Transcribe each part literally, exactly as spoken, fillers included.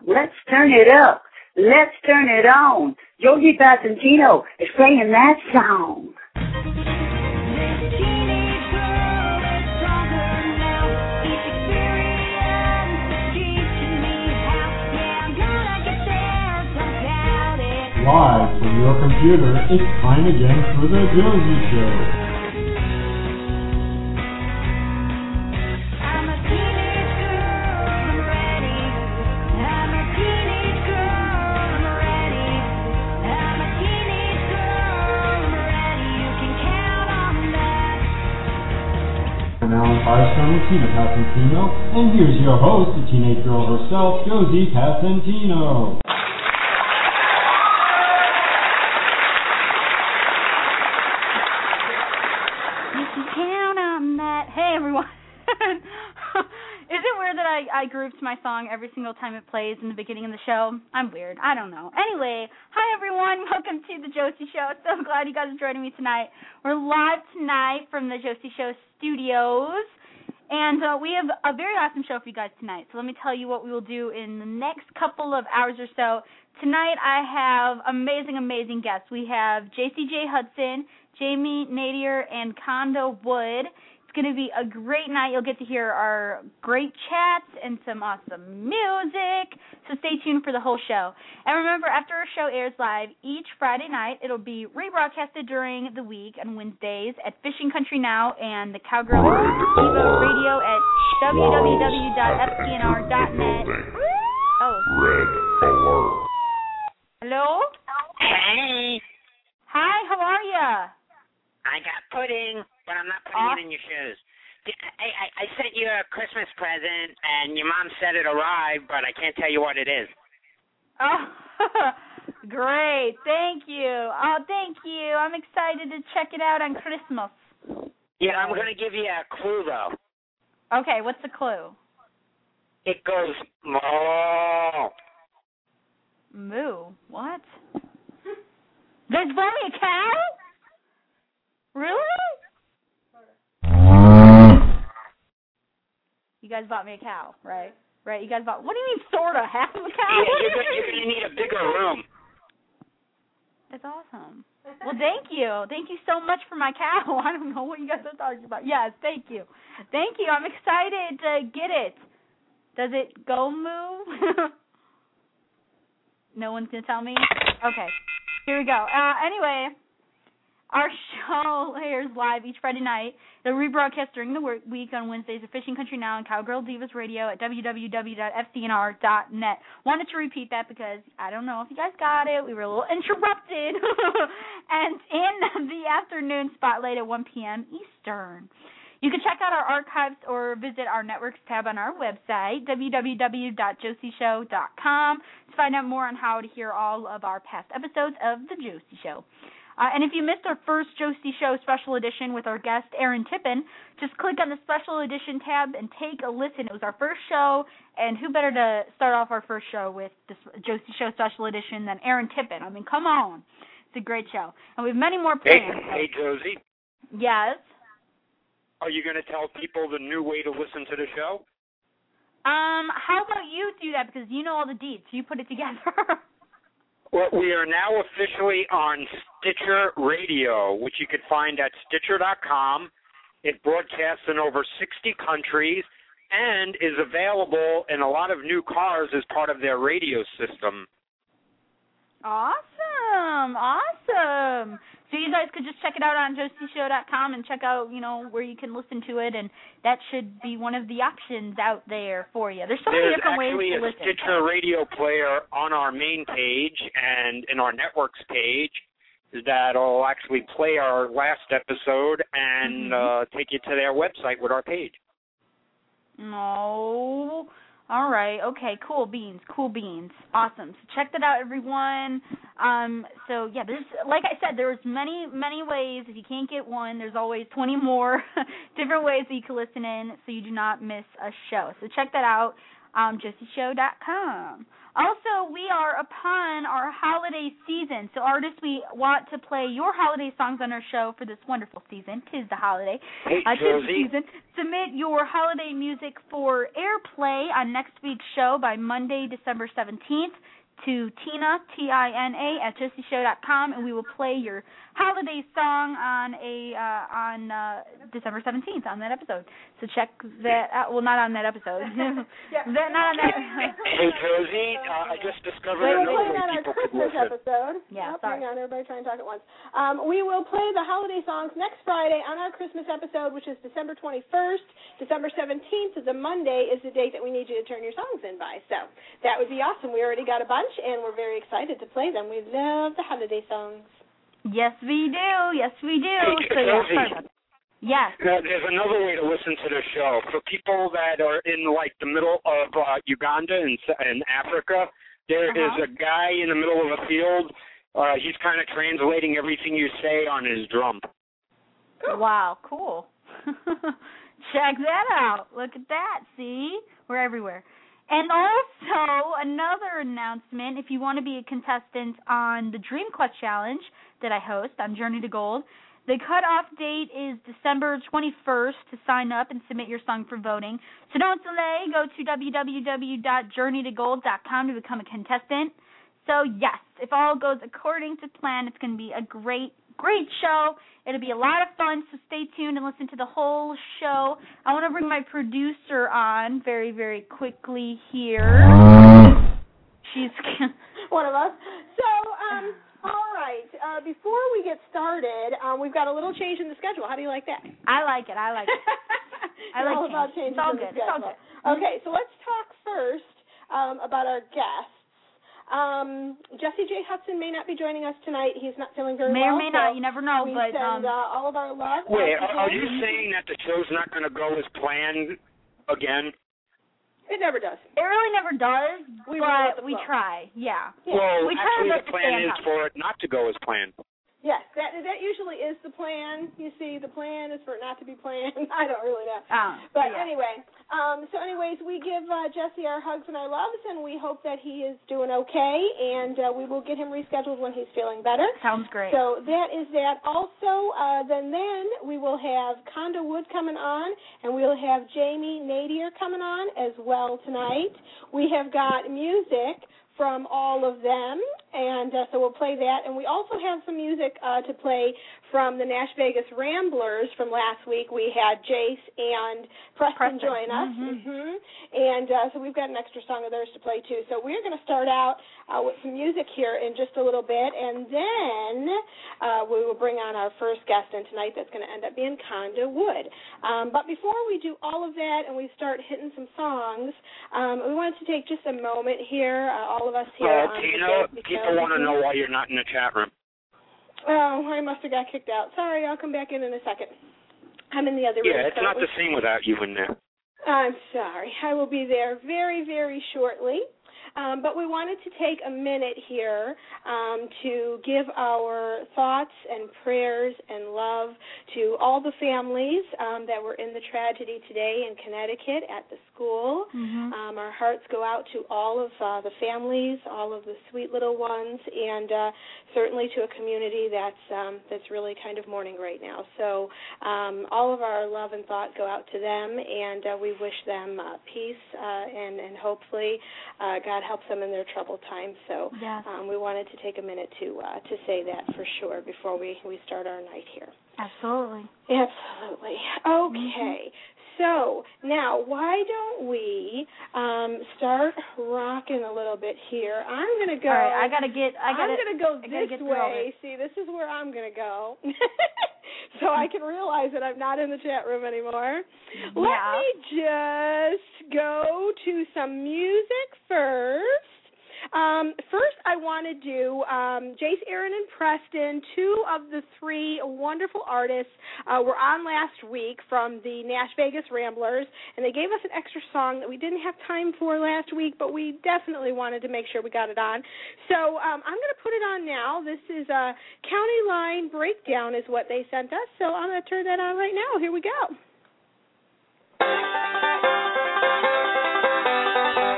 Let's turn it up. Let's turn it on. Yogi Passantino is playing that song. Live from your computer, it's time again for The Josie Show. I'm a teenage girl, I'm ready. I'm a teenage girl, I'm ready. I'm a teenage girl, I'm ready. You can count on that. And now I'm Tina Passantino, and here's your host, the teenage girl herself, Josie Passantino. Hey everyone. Is it weird that I, I groove to my song every single time it plays in the beginning of the show? I'm weird. I don't know. Anyway, hi everyone. Welcome to The Josie Show. So glad you guys are joining me tonight. We're live tonight from The Josie Show studios. And uh, we have a very awesome show for you guys tonight. So let me tell you what we will do in the next couple of hours or so. Tonight I have amazing, amazing guests. We have J C J Hudson, Jamie Nader, and Kondo Wood. It's going to be a great night. You'll get to hear our great chats and some awesome music. So stay tuned for the whole show. And remember, after our show airs live each Friday night, it'll be rebroadcasted during the week on Wednesdays at Fishing Country Now and the Cowgirl Diva Radio at w w w dot f c n r dot net. Oh. Red alert. Hello? Hey. Hi, how are ya? I got pudding, but I'm not putting uh, it in your shoes. I, I, I sent you a Christmas present, and your mom said it arrived, but I can't tell you what it is. Oh, great. Thank you. Oh, thank you. I'm excited to check it out on Christmas. Yeah, I'm going to give you a clue, though. Okay, what's the clue? It goes, moo. Moo? What? There's only a cow? Really? You guys bought me a cow, right? Right, you guys bought... What do you mean, sort of? Half of a cow? Yeah, you're going you're to need a bigger room. That's awesome. Well, thank you. Thank you so much for my cow. I don't know what you guys are talking about. Yes, thank you. Thank you. I'm excited to get it. Does it go moo? No one's going to tell me? Okay. Here we go. Uh, anyway... Our show airs live each Friday night. They're rebroadcast during the work week on Wednesdays at Fishing Country Now and Cowgirl Divas Radio at w w w dot f c n r dot net. Wanted to repeat that because I don't know if you guys got it. We were a little interrupted. And in the afternoon spotlight at one p.m. Eastern. You can check out our archives or visit our networks tab on our website, w w w dot josie show dot com, to find out more on how to hear all of our past episodes of The Josie Show. Uh, and if you missed our first Josie Show special edition with our guest, Aaron Tippin, just click on the special edition tab and take a listen. It was our first show, and who better to start off our first show with this Josie Show special edition than Aaron Tippin? I mean, come on. It's a great show. And we have many more plans. Hey, hey Josie. Yes? Are you going to tell people the new way to listen to the show? Um, how about you do that, because you know all the deets. You put it together. Well, we are now officially on Stitcher Radio, which you can find at stitcher dot com. It broadcasts in over sixty countries and is available in a lot of new cars as part of their radio system. Awesome, awesome. So you guys could just check it out on josie show dot com and check out, you know, where you can listen to it, and that should be one of the options out there for you. There's so There's many different ways to listen. There's actually a Stitcher radio player on our main page and in our networks page that'll actually play our last episode and mm-hmm. uh, take you to their website with our page. Oh, all right. Okay, cool beans, cool beans. Awesome. So check that out, everyone. Um, so, yeah, there's, like I said, there's many, many ways. If you can't get one, there's always twenty more different ways that you can listen in so you do not miss a show. So check that out. on josie show dot com. Also, we are upon our holiday season, so artists, we want to play your holiday songs on our show for this wonderful season. 'Tis the holiday. Hey, uh, 'tis the Josie. season. Submit your holiday music for airplay on next week's show by Monday, December seventeenth to Tina, T I N A, at josie show dot com, and we will play your holiday song on a uh, on uh, December seventeenth on that episode. So check that out. Well, not on that episode. Yeah. that, not on that. Hey, Josie, uh, I just discovered We will another play it way on our people could Christmas listen. episode. Yeah, oh, sorry. Hang on, everybody trying to talk at once. Um, we will play the holiday songs next Friday on our Christmas episode, which is December twenty-first. December seventeenth is a Monday, is the date that we need you to turn your songs in by. So that would be awesome. We already got a bunch, and we're very excited to play them. We love the holiday songs. Yes, we do. Yes, we do. Hey, So yeah, Josie. sorry about that. Yes. Uh, there's another way to listen to the show. For people that are in, like, the middle of uh, Uganda and, and Africa, there is Uh-huh. a guy in the middle of a field. Uh, he's kind of translating everything you say on his drum. Wow, cool. Check that out. Look at that. See? We're everywhere. And also, another announcement, if you want to be a contestant on the Dream Quest Challenge that I host on Journey to Gold, the cutoff date is December twenty-first to sign up and submit your song for voting. So don't delay. Go to w w w dot journey to gold dot com to become a contestant. So, yes, if all goes according to plan, it's going to be a great, great show. It'll be a lot of fun, so stay tuned and listen to the whole show. I want to bring my producer on very, very quickly here. She's One of us. So, um, all right. Uh, before we get started, um, we've got a little change in the schedule. How do you like that? I like it. I like it. I It's like all change. about changes It's all in the good. It's all schedule. good. Okay, so let's talk first um, about our guests. Um, Jesse J. Hudson may not be joining us tonight. He's not feeling very May well. or may not. so You never know. we But send um, uh, all of our love. Wait, out to are, are him. you saying that the show's not going to go as planned again? It never does. it really never does. We roll with but the we flow. try. Yeah. Yeah. Well, We try actually, our the best to plan stay on is top. for it not to go as planned. Yes, that that usually is the plan. You see, the plan is for it not to be planned. I don't really know. Oh, But yeah. anyway, um, so anyways, we give uh, Jesse our hugs and our loves, and we hope that he is doing okay, and uh, we will get him rescheduled when he's feeling better. Sounds great. So that is that. Also, uh, then then we will have Conda Wood coming on, and we'll have Jamie Nadir coming on as well tonight. We have got music from all of them, and uh, so we'll play that. And we also have some music uh, to play from the Nash Vegas Ramblers from last week. We had Jace and Preston, Preston. join us, Mhm. mm-hmm. and uh, so we've got an extra song of theirs to play too. So we're going to start out uh, with some music here in just a little bit, and then uh, we will bring on our first guest in tonight. That's going to end up being Conda Wood. Um, but before we do all of that and we start hitting some songs, um, we wanted to take just a moment here, uh, all of us here. Uh, on Tina, the people want to know why you're not in the chat room. Oh, I must have got kicked out. Sorry, I'll come back in in a second. I'm in the other room. Yeah, it's not currently. the same without you in there. I'm sorry. I will be there very, very shortly. Um, but we wanted to take a minute here um, to give our thoughts and prayers and love to all the families um, that were in the tragedy today in Connecticut at the school. Mhm. Um, our hearts go out to all of uh, the families, all of the sweet little ones, and uh, certainly to a community that's um, that's really kind of mourning right now. So um, all of our love and thought go out to them, and uh, we wish them uh, peace uh, and, and hopefully uh, God helps them in their troubled times. So Yes. um, we wanted to take a minute to uh, to say that for sure before we, we start our night here. Absolutely. Absolutely. Okay. So now, why don't we um, start rocking a little bit here? I'm going to go. All right, I gotta get. I gotta. I'm going to go I gotta this get through all way. See, this is where I'm going to go. So I can realize that I'm not in the chat room anymore. Yeah. Let me just go to some music first. Um, first, I want to do um, Jace, Aaron, and Preston, two of the three wonderful artists uh, were on last week from the Nash Vegas Ramblers, and they gave us an extra song that we didn't have time for last week, but we definitely wanted to make sure we got it on. So um, I'm going to put it on now. This is a County Line Breakdown is what they sent us, so I'm going to turn that on right now. Here we go.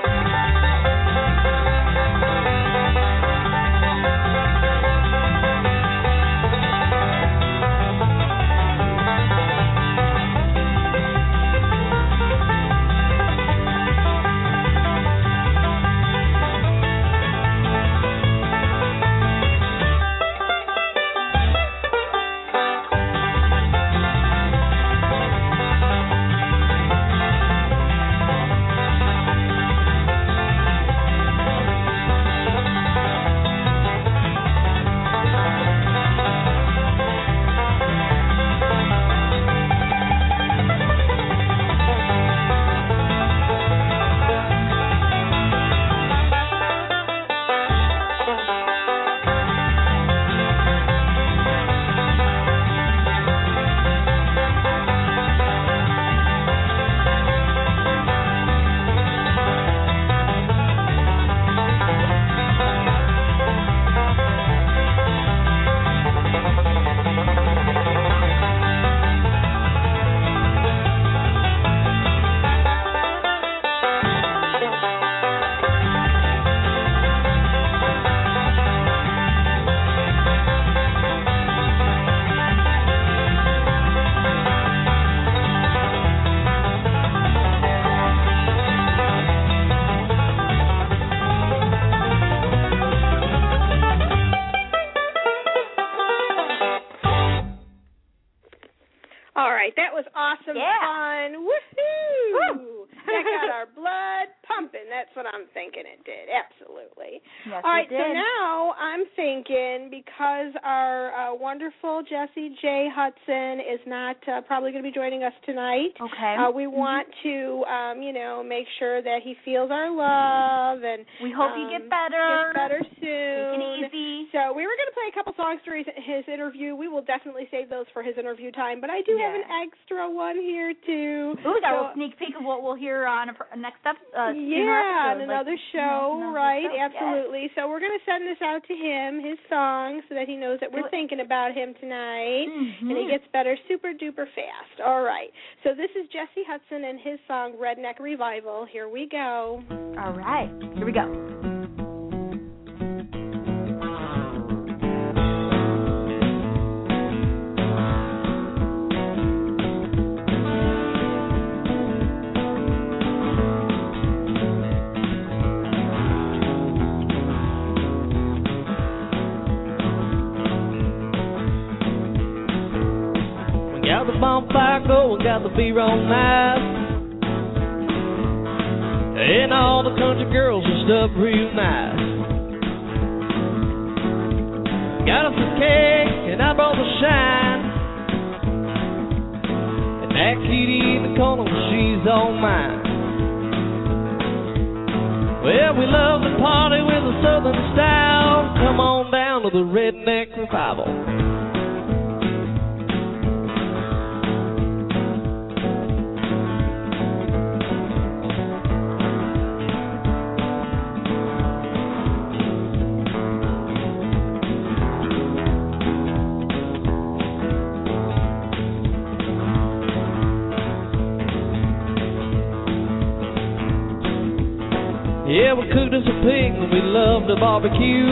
right, that was awesome Yeah. fun. Woohoo! Woo. That got our blood pumping. That's what I'm thinking it did. Absolutely. Yes, All right, it did. so now I'm thinking because our uh, wonderful Jesse J. Hudson is not uh, probably going to be joining us tonight, Okay. uh, we want to, um, you know, make sure that he feels our love and We hope um, you get better. Gets better soon. Take it easy. So we were going to play a couple songs during his interview. We will definitely save those for his interview time, but I do have an Yeah. extra one here too. Ooh, we got So- a little sneak peek of what we'll hear on a, a next up. Uh, yeah, on episode, another like, show, another right? show, yes. Absolutely. So we're going to send this out to him, his song, so that he knows that we're Do it. thinking about him tonight, Mhm. and he gets better super duper fast. All right. So this is Jesse Hudson and his song Redneck Revival. Here we go. All right, here we go. We got the bonfire going, got the beer on ice, and all the country girls dressed up real nice. Got us a cake, and I brought the shine, and that kitty in the corner, she's all mine. Well, we love to party with a southern style. Come on down to the Redneck Revival. Yeah, we cooked us a pig and we love to barbecue.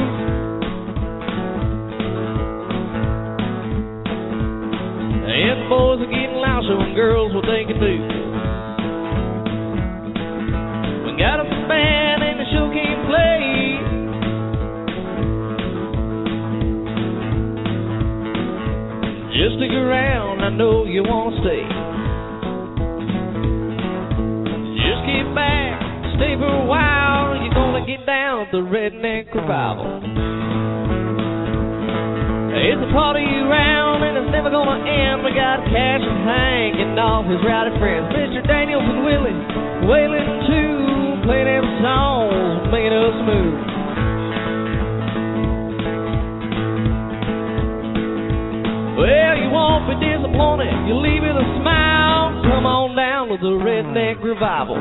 And the boys are getting loud showing girls what they can do. We got us a band and the show can't play. Just stick around, I know you want to stay. Just get back. Stay for a while, you're gonna get down at the Redneck Revival. It's a party round and it's never gonna end. We got Cash and Hank and all his rowdy friends, Mister Daniels and Willie, Waylon too, playing them songs, making us move. Well, you won't be disappointed, you'll leave with a smile. Come on down to the Redneck Revival.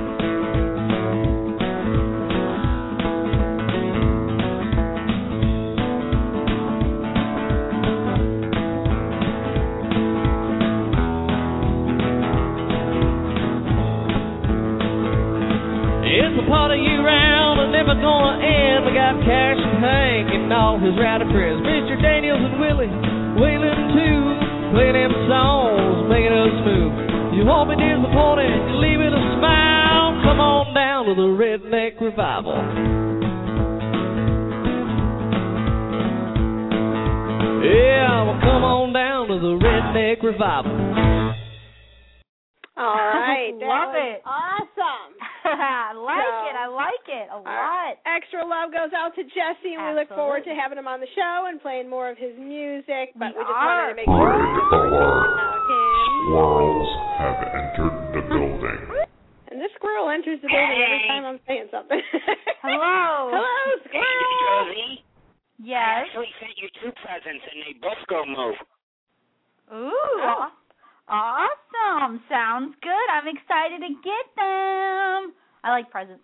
It's a party year round and never gonna end. We got Cash and Hank and all his rowdy friends, Mister Daniels and Willie, Waylon too, playing them songs, making us move. You won't be disappointed, you leave with a smile. Come on down to the Redneck Revival. Yeah, well, come on down to the Redneck Revival. All right. That Love was it. Awesome. I like So, it. I like it a All right. lot. Extra love goes out to Jesse, and we look forward to Absolutely. having him on the show and playing more of his music. But We we, just are. wanted to make sure we did about him. Squirrels have entered the building. And this squirrel enters the building every Hey. time I'm saying something. Hello. Hello, Hey, squirrel. Josie. I Yes. actually sent you two presents, and they both go move. Ooh. Oh. Awesome. Sounds good. I'm excited to get them. I like presents.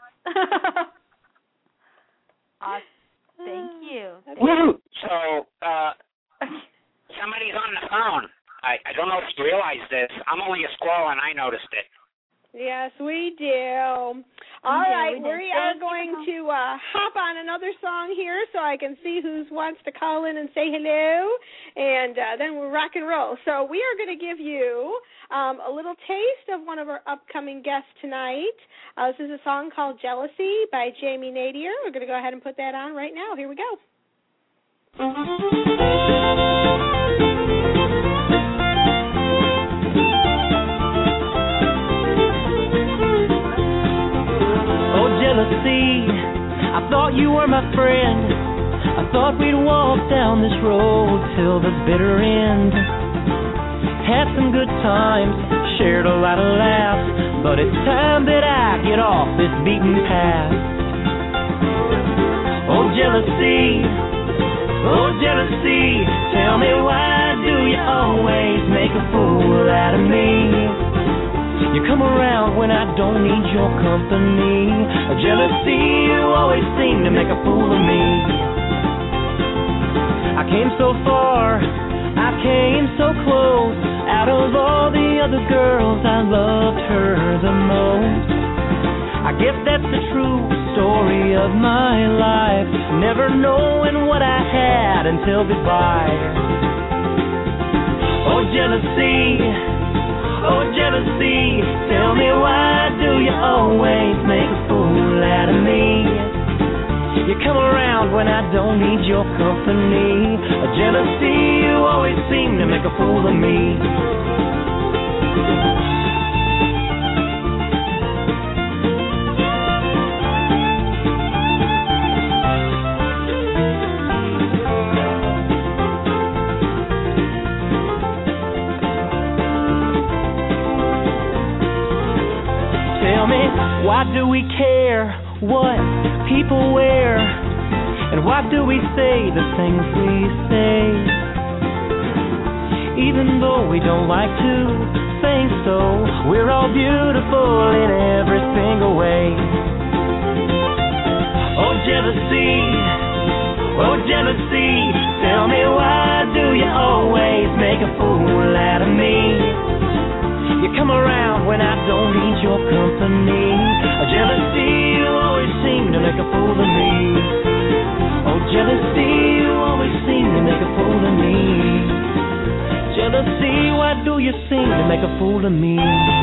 Awesome. Thank you. Thank you. Woo! So, uh, somebody's on the phone. I, I don't know if you realize this. I'm only a squirrel, and I noticed it. Yes, we do. All do, right, we do. we are Thank you. going to uh, hop on another song here so I can see who wants to call in and say hello, and uh, then we'll rock and roll. So we are going to give you um, a little taste of one of our upcoming guests tonight. Uh, this is a song called Jealousy by Jamie Nadir. We're going to go ahead and put that on right now. Here we go. thought you were my friend. I thought we'd walk down this road till the bitter end. Had some good times, shared a lot of laughs, but it's time that I get off this beaten path. Oh, jealousy, oh, jealousy, tell me why do you always make a fool out of me? You come around when I don't need your company. Jealousy, you always seem to make a fool of me. I came so far, I came so close. Out of all the other girls, I loved her the most. I guess that's the true story of my life. Never knowing what I had until goodbye. Oh, jealousy, oh, jealousy, tell me why do you always make a fool out of me? You come around when I don't need your company. Jealousy, you always seem to make a fool of me. Tell me, why do we care what people wear? And why do we say the things we say? Even though we don't like to think so, we're all beautiful in every single way. Oh, jealousy, oh, jealousy, tell me why do you always make a fool out of me? You come around when I don't need your company. Jealousy, you always seem to make a fool of me. Oh, jealousy, you always seem to make a fool of me. Jealousy, why do you seem to make a fool of me?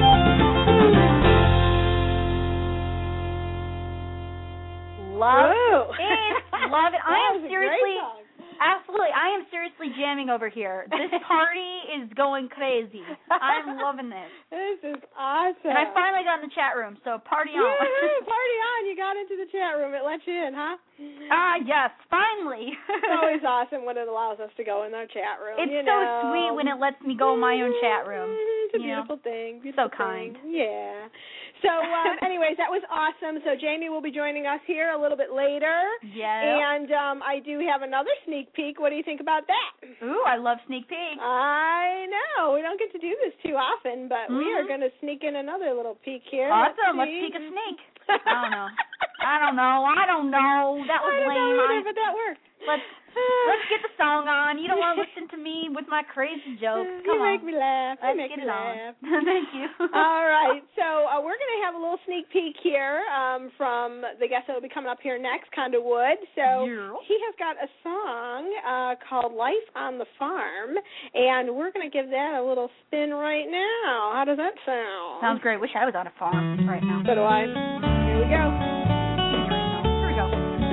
Love Whoa. it. Love it. I That am was a great seriously, song. absolutely, I am seriously jamming over here. This party is going crazy. I'm loving this. This is awesome. And I finally got in the chat room, so party on. Woo-hoo, party on. You got into the chat room. It let you in, huh? Ah, yes, finally. It's always awesome when it allows us to go in our chat room. It's you so know. sweet when it lets me go in my own chat room. Mm, It's a you know. beautiful thing. Beautiful So kind. thing. Yeah. So, um, anyways, that was awesome. So Jamie will be joining us here a little bit later. Yeah. And um, I do have another sneak peek. What do you think about that? Ooh, I love sneak peeks. I know. We don't get to do this too often, but we are Mhm. going to sneak in another little peek here. Awesome. Let's see. peek a sneak. I don't know. I don't know. I don't know. That was I don't lame. know either, I- but that worked. Let's let's get the song on. You don't want to listen to me with my crazy jokes. Come you on. make me laugh. Let's you make get me it laugh. on. Thank you. All right, so uh, we're going to have a little sneak peek here um, from the guest that will be coming up here next, Conda Wood. So Yeah. he has got a song uh, called Life on the Farm, and we're going to give that a little spin right now. How does that sound? Sounds great. Wish I was on a farm right now. So do I. Here we go. Here we go.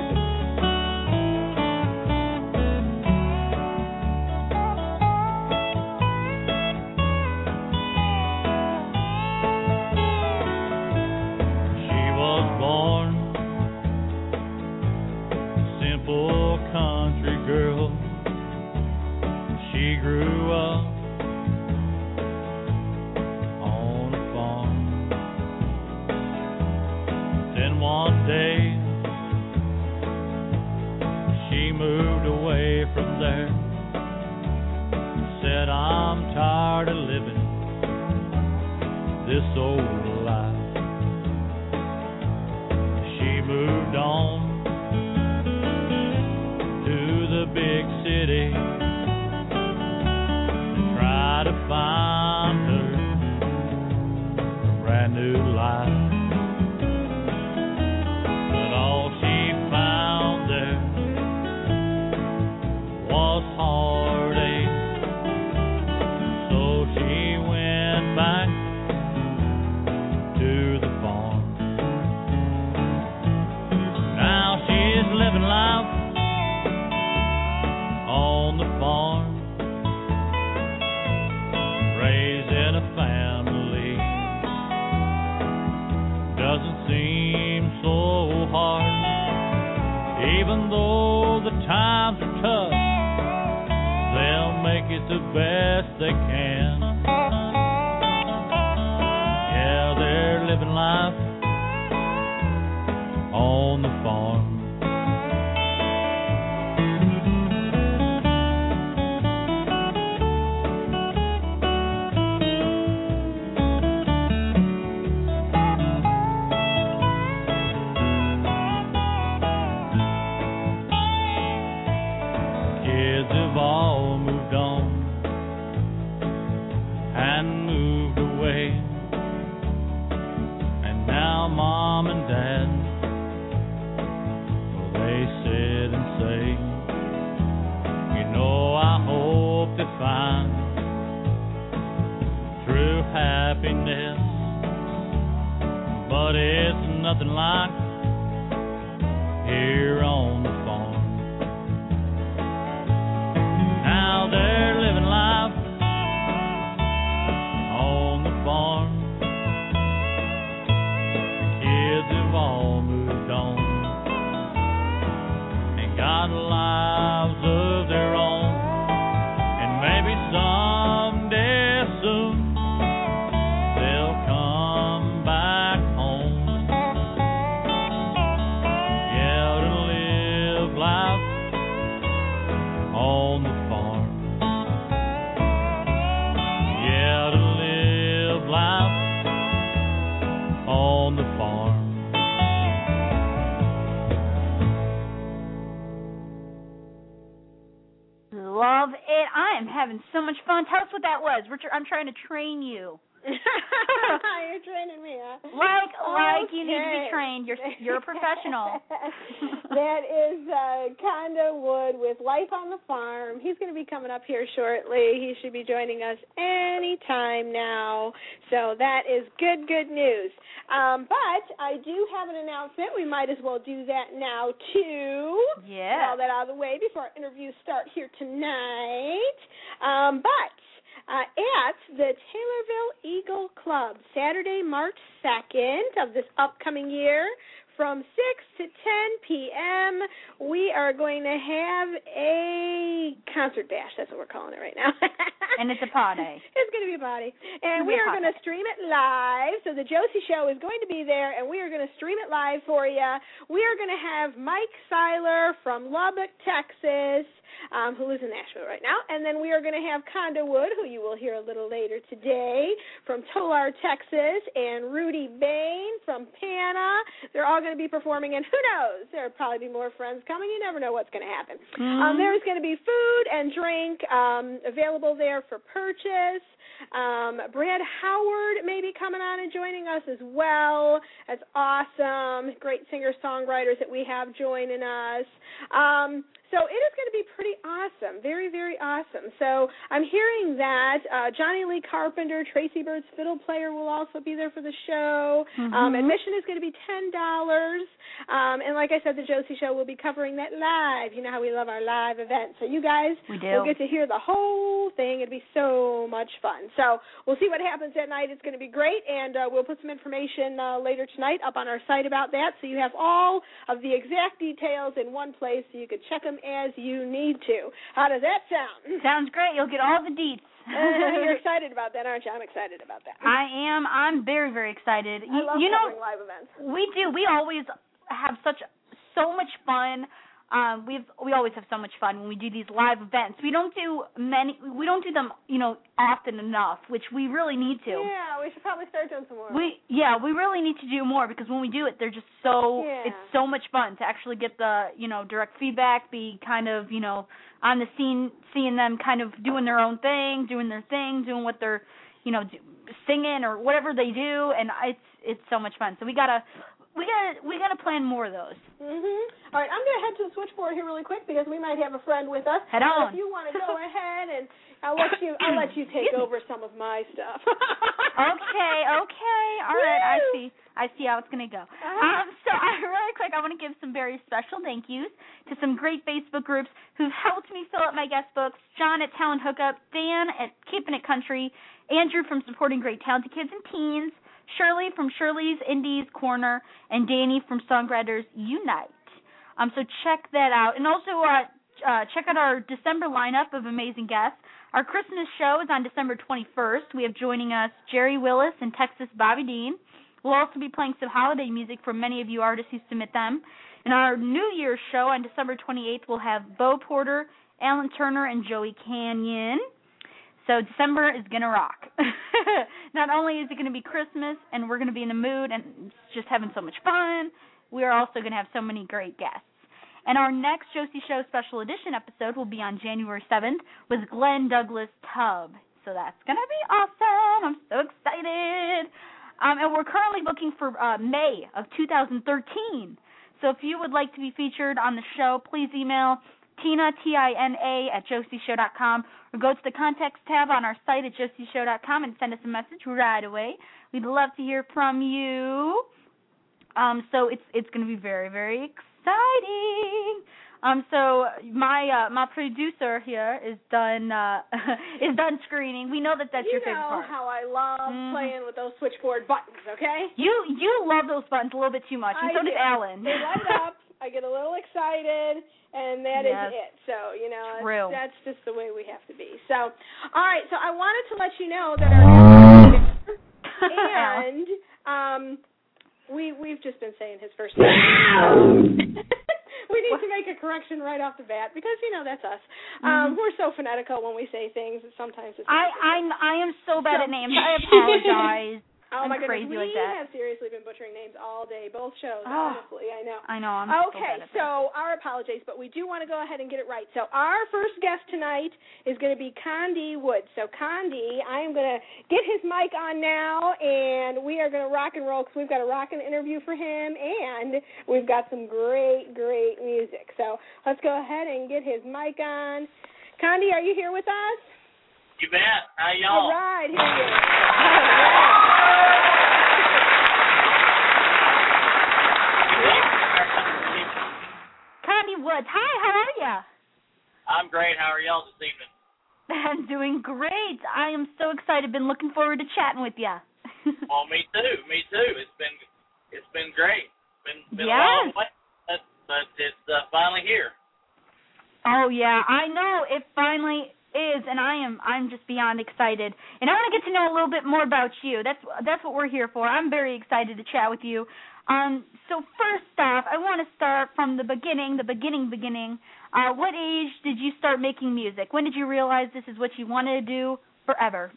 She was born simple country girl. She grew up on a farm. Then one day she moved away from there. Said, I'm tired of living this old life. She moved on to the big city to try to find her a brand new life. But all she found there was heartache. So she went back even though the times are tough, they'll make it the best they can. Yeah, they're living life on the farm. Kids have all moved on and moved away, and now mom and dad, well, they sit and say, you know, I hope they find true happiness, but it's nothing like here on the farm. Now they're living life on the farm. Kids have all moved on and got lives of their own. And maybe someday soon they'll come back home. Yeah, to live life on the farm. Yeah, to live life on the farm. Love it. I am having so much fun. Tell us what that was. Richard, I'm trying to train you. You're training me, huh? Like, like you need to be Okay. trained. You're you're a professional. That is uh, Conda Wood with Life on the Farm. He's going to be coming up here shortly. He should be joining us any time now. So that is good, good news. Um, but I do have an announcement. We might as well do that now, too. Yeah. Get all that out of the way before our interviews start here tonight. Um, but uh, at the Taylorville Eagle Club, Saturday, March second of this upcoming year, from six to ten p.m., we are going to have a concert bash. That's what we're calling it right now. And it's a party. It's going to be a party. And It's we gonna be a are going to party. stream it live. So the Josie Show is going to be there, and we are going to stream it live for you. We are going to have Mike Seiler from Lubbock, Texas, um, who lives in Nashville right now. And then we are going to have Conda Wood, who you will hear a little later today, from Tolar, Texas, and Rudy Bain from Pana. They're all going to be performing, and who knows? There'll probably be more friends coming. You never know what's going to happen. Mm-hmm. Um, there's going to be food and drink um, available there for purchase. Um, Brad Howard may be coming on and joining us as well. That's awesome. Great singer-songwriters that we have joining us. Um, so it is going to be pretty awesome, very, very awesome. So I'm hearing that uh, Johnny Lee Carpenter, Tracy Bird's fiddle player, will also be there for the show. Mm-hmm. Um, admission is going to be ten dollars. Um, and like I said, the Josie Show will be covering that live. You know how we love our live events. So you guys We do. will get to hear the whole thing. It'll be so much fun. So we'll see what happens that night. It's going to be great, and uh, we'll put some information uh, later tonight up on our site about that, so you have all of the exact details in one place so you can check them as you need to. How does that sound? Sounds great. You'll get all the deets. Uh, you're excited about that, aren't you? I'm excited about that. I am. I'm very, very excited. I love you know, covering live events. we do. We always have such so much fun. Um, we've we always have so much fun when we do these live events. We don't do many. We don't do them, you know, often enough, which we really need to. Yeah, we should probably start doing some more. We yeah, we really need to do more because when we do it, they're just so Yeah. it's so much fun to actually get the you know direct feedback, be kind of you know on the scene, seeing them kind of doing their own thing, doing their thing, doing what they're you know do, singing or whatever they do, and it's it's so much fun. So we gotta we gotta we gotta plan more of those. Mhm. All right, I'm going to head to the switchboard here really quick because we might have a friend with us. Head So on. if you want to go ahead, and I'll let you I'll let you take over some of my stuff. Okay, okay. All right, I Woo! see. I see how it's going to go. Uh-huh. Um, so I, really quick, I want to give some very special thank yous to some great Facebook groups who've helped me fill up my guest books. John at Talent Hookup, Dan at Keeping It Country, Andrew from Supporting Great Talented Kids and Teens, Shirley from Shirley's Indies Corner, and Danny from Songwriters Unite. Um, so check that out. And also uh, uh, check out our December lineup of amazing guests. Our Christmas show is on December twenty-first. We have joining us Jerry Willis and Texas Bobby Dean. We'll also be playing some holiday music from many of you artists who submit them. And our New Year's show on December twenty-eighth, we'll have Bo Porter, Alan Turner, and Joey Canyon. So December is going to rock. Not only is it going to be Christmas and we're going to be in the mood and just having so much fun, we are also going to have so many great guests. And our next Josie Show Special Edition episode will be on January seventh with Glenn Douglas Tubb. So that's going to be awesome. I'm so excited. Um, and we're currently looking for uh, May of two thousand thirteen. So if you would like to be featured on the show, please email Tina, T I N A, at josie show dot com, or go to the contacts tab on our site at josie show dot com and send us a message right away. We'd love to hear from you. Um, so it's it's going to be very, very exciting. Um, so my uh, my producer here is done uh, is done screening. We know that that's you your favorite part. You know how I love mm. playing with those switchboard buttons, okay? You you love those buttons a little bit too much, and I so do. did Alan. They light up. I get a little excited, and that yes. is it. So, you know, True. that's just the way we have to be. So, all right, so I wanted to let you know that our and um, we, we've just been saying his first name. We need to make a correction right off the bat because, you know, that's us. Um, mm-hmm. We're so fanatical when we say things that sometimes it's I, I'm, I am so bad so. at names. I apologize. Oh, I'm my goodness. crazy We like that. have seriously been butchering names all day, both shows, oh, honestly. I know. I know. I'm okay, so, bad at so our apologies, but we do want to go ahead and get it right. So our first guest tonight is going to be Condi Woods. So, Condi, I am going to get his mic on now, and we are going to rock and roll because we've got a rockin' interview for him, and we've got some great, great music. So let's go ahead and get his mic on. Condi, are you here with us? You bet. How y'all? All right, here he is. All right. Condi Woods. Hi, how are you? I'm great. How are y'all this evening? I'm doing great. I am so excited. Been looking forward to chatting with you. Well, me too. Me too. It's been it's been great. Been been yes. a long way, but, but it's uh, finally here. Oh yeah, I know it finally is, and I am I'm just beyond excited. And I want to get to know a little bit more about you. That's that's what we're here for. I'm very excited to chat with you. Um, so first off, I want to start from the beginning, the beginning, beginning. Uh, what age did you start making music? When did you realize this is what you wanted to do forever?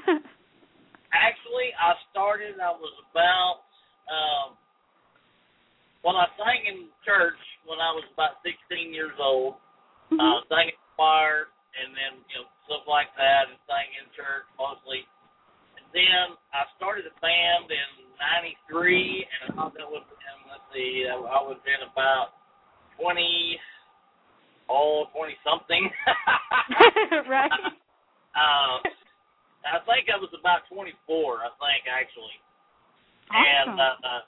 Actually, I started, I was about, um, well, I sang in church when I was about sixteen years old. Mm-hmm. I uh, sang in choir and then, you know, stuff like that, and sang in church mostly. And then I started a band in ninety-three, and I thought that would, and let's see, I would have been about twenty, oh, twenty-something. Right. Uh, I think I was about twenty-four, I think, actually. Awesome. And, uh,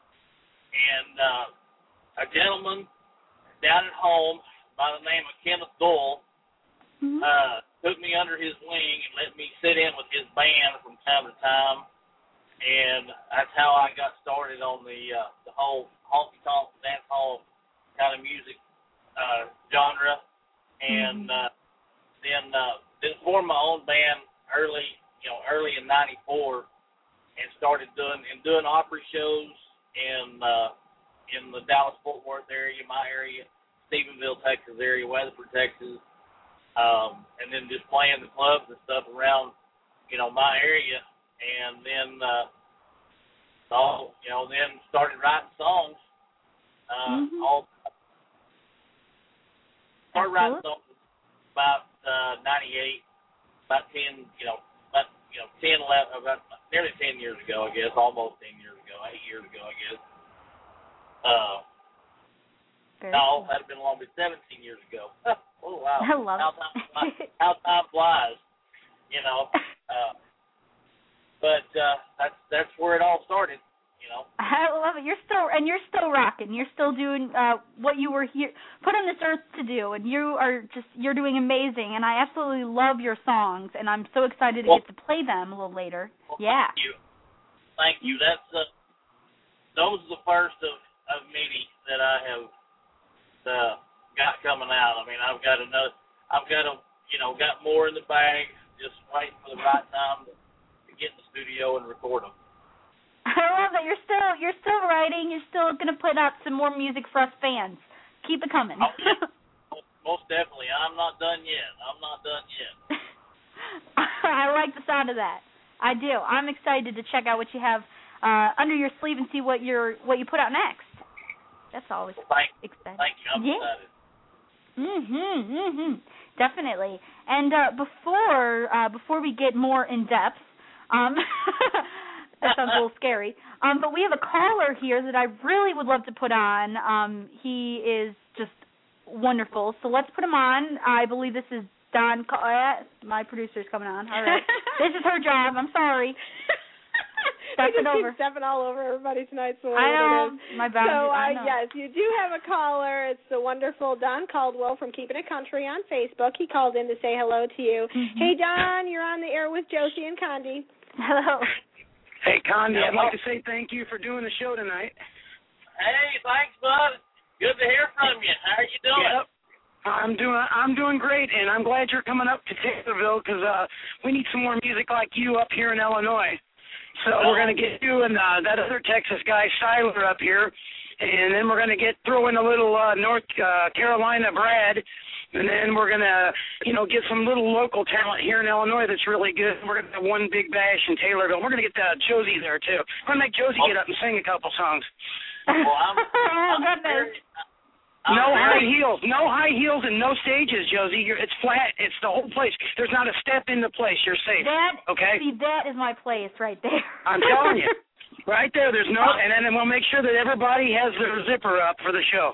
and uh, a gentleman down at home by the name of Kenneth Doyle mm-hmm. uh, took me under his wing and let me sit in with his band from time to time. And that's how I got started on the uh, the whole honky-tonk dance hall kind of music uh, genre. And uh, then uh, then formed my own band early, you know, early in ninety-four, and started doing and doing Opry shows in uh, in the Dallas-Fort Worth area, my area, Stephenville, Texas area, Weatherford, Texas, um, and then just playing the clubs and stuff around, you know, my area. And then, uh, so, you know, then started writing songs. Uh, mm-hmm. all, started writing songs about uh, ninety-eight, about ten, you know, about, you know, ten, eleven, about nearly ten years ago, I guess, almost ten years ago, eight years ago, I guess. Uh, Very no, cool. that'd been longer, seventeen years ago. Oh, wow. I love how time, flies, how time flies, you know. Uh, But uh, that's that's where it all started, you know. I love it. You're still and you're still rocking. You're still doing uh, what you were here put on this earth to do, and you are just you're doing amazing. And I absolutely love your songs, and I'm so excited to well, get to play them a little later. Well, yeah. Thank you. Thank you. That's uh, those are the first of, of many that I have uh, got coming out. I mean, I've got another, I've got a, you know, got more in the bag, just waiting for the right time to, to get in the studio and record them. I love that you're still you're still writing. You're still gonna put out some more music for us fans. Keep it coming. Oh, yeah. Most definitely. I'm not done yet. I'm not done yet. I like the sound of that. I do. I'm excited to check out what you have uh, under your sleeve and see what you're what you put out next. That's always well, thank, exciting. Thank you. I'm yeah. excited. Mhm. Mhm. Definitely. And uh, before uh, before we get more in depth, um, that sounds a little scary. Um, but we have a caller here that I really would love to put on. Um, he is just wonderful. So let's put him on. I believe this is Don. Uh, my producer's coming on. All right. This is her job. I'm sorry. Step we it just over. keep stepping all over everybody tonight. So I know. It is. My bad. So, uh, I know. yes, you do have a caller. It's the wonderful Don Caldwell from Keeping It Country on Facebook. He called in to say hello to you. Mm-hmm. Hey, Don, you're on the air with Josie and Condi. Hello. Hey, Condi, I'd like to say thank you for doing the show tonight. Hey, thanks, bud. Good to hear from you. How are you doing? Yep. I'm doing I'm doing great, and I'm glad you're coming up to Taylorville because uh, we need some more music like you up here in Illinois. So we're going to get you and uh, that other Texas guy, Siler, up here, and then we're going to get throw in a little uh, North uh, Carolina Brad, and then we're going to, you know, get some little local talent here in Illinois that's really good. We're going to have one big bash in Taylorville. We're going to get uh, Josie there, too. We're going to make Josie get up and sing a couple songs. Well, I'm, oh, I'm goodness. very, No high heels, no high heels and no stages, Josie. You're, it's flat. It's the whole place. There's not a step in the place. You're safe. That, okay? See, that is my place right there. I'm telling you. Right there. There's no, and then we'll make sure that everybody has their zipper up for the show.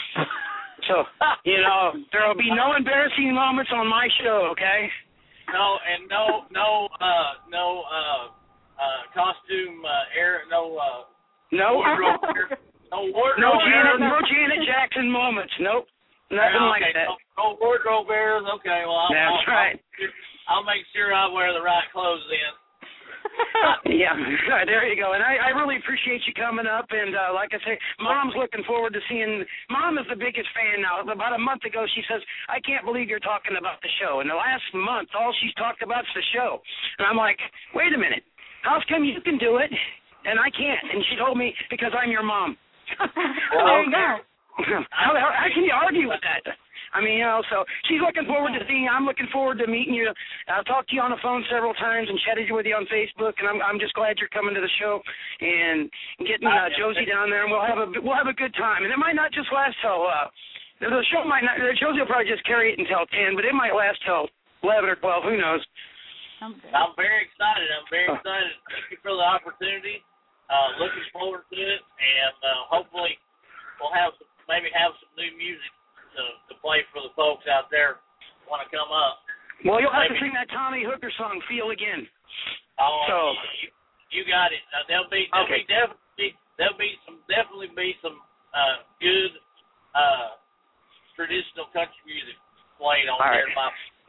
So, you know, there will be no embarrassing moments on my show, okay? No, and no, no, uh, no, uh, uh, costume, uh, air, no, uh, No. wardrobe, air, no wardrobe. No Janet, air. no Janet Jackson moments. Nope. Nothing okay, like that. No, no wardrobe airs. Okay, well, I'll, That's I'll, right. I'll, I'll make sure I wear the right clothes then. Yeah, there you go. And I, I really appreciate you coming up. And uh, like I say, Mom's looking forward to seeing. Mom is the biggest fan now. About a month ago, she says, "I can't believe you're talking about the show." And the last month, all she's talked about is the show. And I'm like, wait a minute. How come you can do it and I can't? And she told me, because I'm your mom. Well, there you go. How, how, how can you argue with that? I mean, you know, so she's looking forward to seeing you. I'm looking forward to meeting you. I've talked to you on the phone several times and chatted with you on Facebook, and I'm I'm just glad you're coming to the show and getting uh, Josie down there, and we'll have a we'll have a good time. And it might not just last till uh, the show might not. Josie will probably just carry it until ten, but it might last till eleven or twelve. Who knows? I'm very excited. I'm very excited. Thank you for the opportunity. Uh, looking forward to it, and uh, hopefully we'll have some, maybe have some new music to, to play for the folks out there who want to come up. Well, you'll have maybe. to sing that Tommy Hooker song, "Feel Again." Oh, so you, you got it. Uh, there'll be there'll okay. be definitely there'll be some definitely be some uh, good uh, traditional country music played on All there. right. My,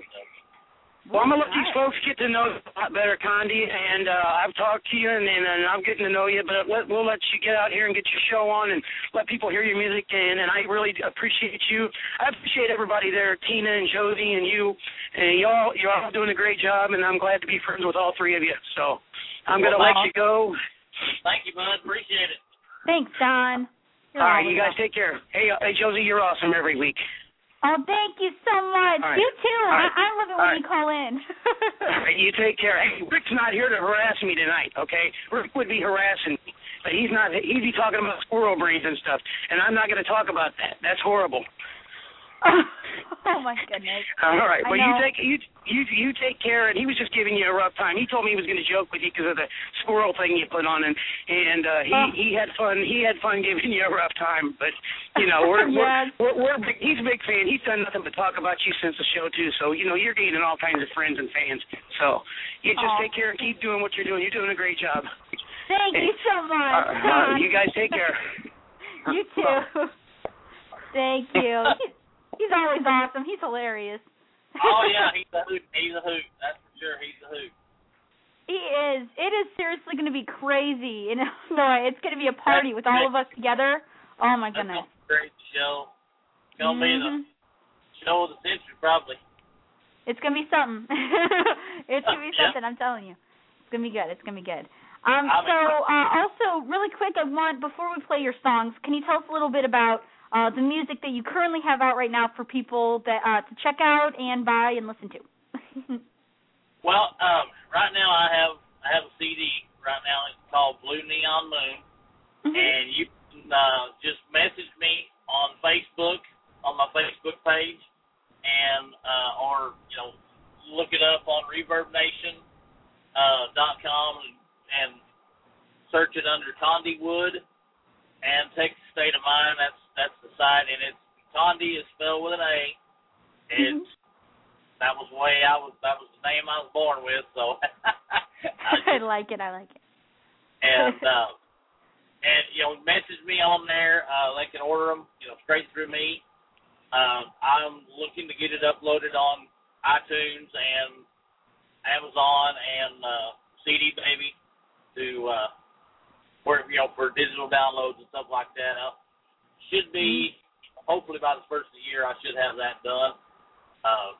Well, I'm going to let these folks get to know you a lot better, Condi, and uh, I've talked to you, and, and, and I'm getting to know you, but let, we'll let you get out here and get your show on and let people hear your music, and, and I really appreciate you. I appreciate everybody there, Tina and Josie and you, and y'all, you're all doing a great job, and I'm glad to be friends with all three of you. So I'm going to well, let you go. Thank you, bud. Appreciate it. Thanks, Don. You're all right, you guys awesome. take care. Hey, uh, hey, Josie, you're awesome every week. Oh, thank you so much. Right. You too. Right. I, I love it when Right. you call in. All right, you take care. Hey, Rick's not here to harass me tonight, okay? Rick would be harassing me, but he's not. He'd be talking about squirrel brains and stuff, and I'm not going to talk about that. That's horrible. Oh my goodness. All right, I well you know. take you you you take care. And he was just giving you a rough time. He told me he was going to joke with you because of the squirrel thing you put on, and and uh, he Oh. he had fun. He had fun giving you a rough time. But you know we're Yes. we're, we're, we're big, he's a big fan. He's done nothing but talk about you since the show too. So you know you're gaining all kinds of friends and fans. So you just Oh. take care and keep doing what you're doing. You're doing a great job. Thank you so much. All right, all right, you guys take care. You too. Thank you. He's, he's always awesome. He's hilarious. Oh yeah, he's a hoot. He's a hoot. That's for sure. He's a hoot. He is. It is seriously going to be crazy in Illinois. It's going to be a party with all of us together. Oh my That's goodness. a great show. It's gonna be the show of the century, probably. It's gonna be something. It's gonna be Yeah. something. I'm telling you, it's gonna be good. It's gonna be good. Um, I'm so uh, also, really quick, I want before we play your songs, can you tell us a little bit about uh, the music that you currently have out right now for people that uh, to check out and buy and listen to? Well, um, right now I have I have a C D right now. It's called Blue Neon Moon, Mm-hmm. and you can uh, just message me on Facebook on my Facebook page, and uh, or you know look it up on Reverb Nation uh, dot com and, and search it under Condi Wood and Texas State of Mind. That's that's the site, and it's Condi is spelled with an A. It's Mm-hmm. That was the way I was. That was the name I was born with. So I like it. I like it. and uh, and you know, message me on there. Uh, they can order them, you know, straight through me. Uh, I'm looking to get it uploaded on iTunes and Amazon and uh, C D Baby to uh, where you know for digital downloads and stuff like that. I should be hopefully by the first of the year. I should have that done. Uh,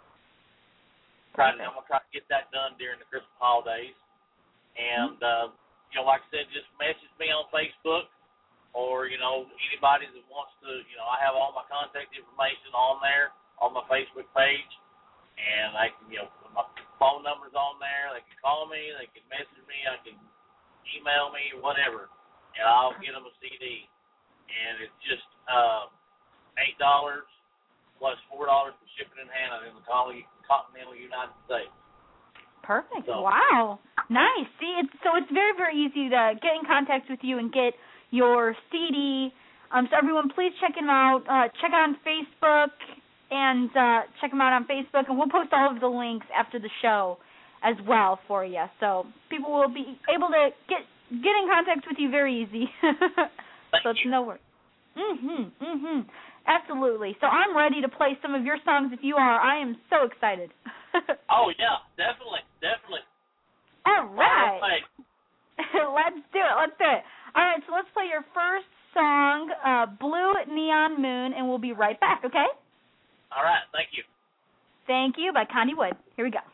Try to, I'm going to try to get that done during the Christmas holidays. And, uh, you know, like I said, just message me on Facebook or, you know, anybody that wants to, you know, I have all my contact information on there on my Facebook page. And I can, you know, put my phone number's on there. They can call me. They can message me. I can email me, whatever. And I'll get them a C D. And it's just uh, eight dollars plus four dollars for shipping and handling in the continental United States. Perfect. So. Wow. Nice. See, it's so it's very, very easy to get in contact with you and get your C D. Um, so everyone, please check him out. Uh, check out on Facebook and uh, check him out on Facebook, and we'll post all of the links after the show as well for you. So people will be able to get get in contact with you very easy. So it's no worries. Mhm. Mhm. Absolutely. So I'm ready to play some of your songs if you are. I am so excited. Oh, yeah, definitely, definitely. All right. right. Let's do it. Let's do it. All right, so let's play your first song, uh, Blue Neon Moon, and we'll be right back, okay? All right, thank you. Thank you, by Condi Wood. Here we go.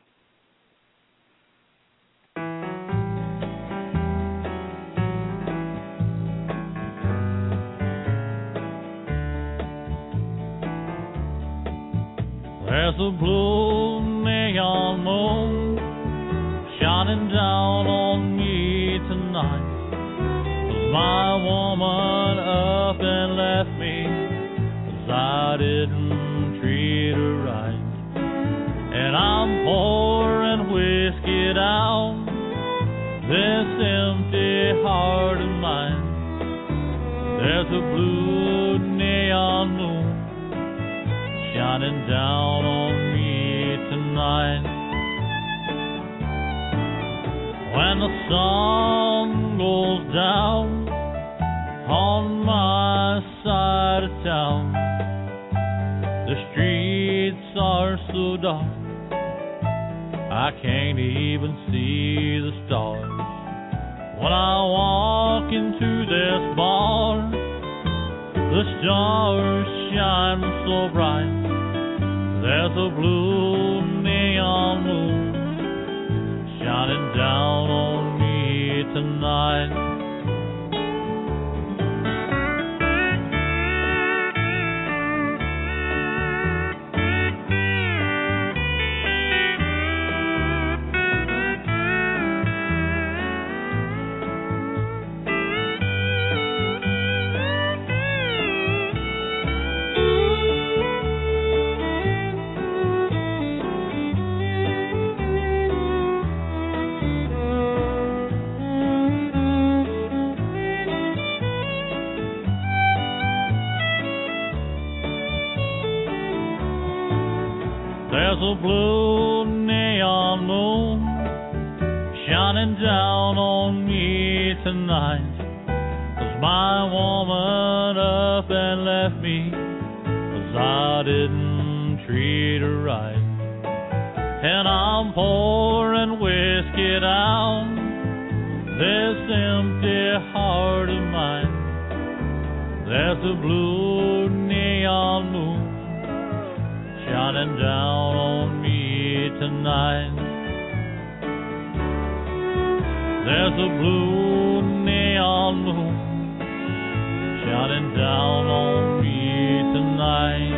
There's a blue neon moon shining down on me tonight. 'Cause my woman up and left me 'cause I didn't treat her right. And I'm pouring whiskey down this empty heart of mine. There's a blue neon moon shining down on me tonight. When the sun goes down on my side of town, the streets are so dark I can't even see the stars. When I walk into this bar, the stars shine so bright. There's a blue neon moon shining down on me tonight. There's a blue neon moon shining down on me tonight. 'Cause my woman up and left me 'cause I didn't treat her right. And I'm pouring whiskey down this empty heart of mine. There's a blue neon moon shining down on me tonight. There's a blue neon moon shining down on me tonight.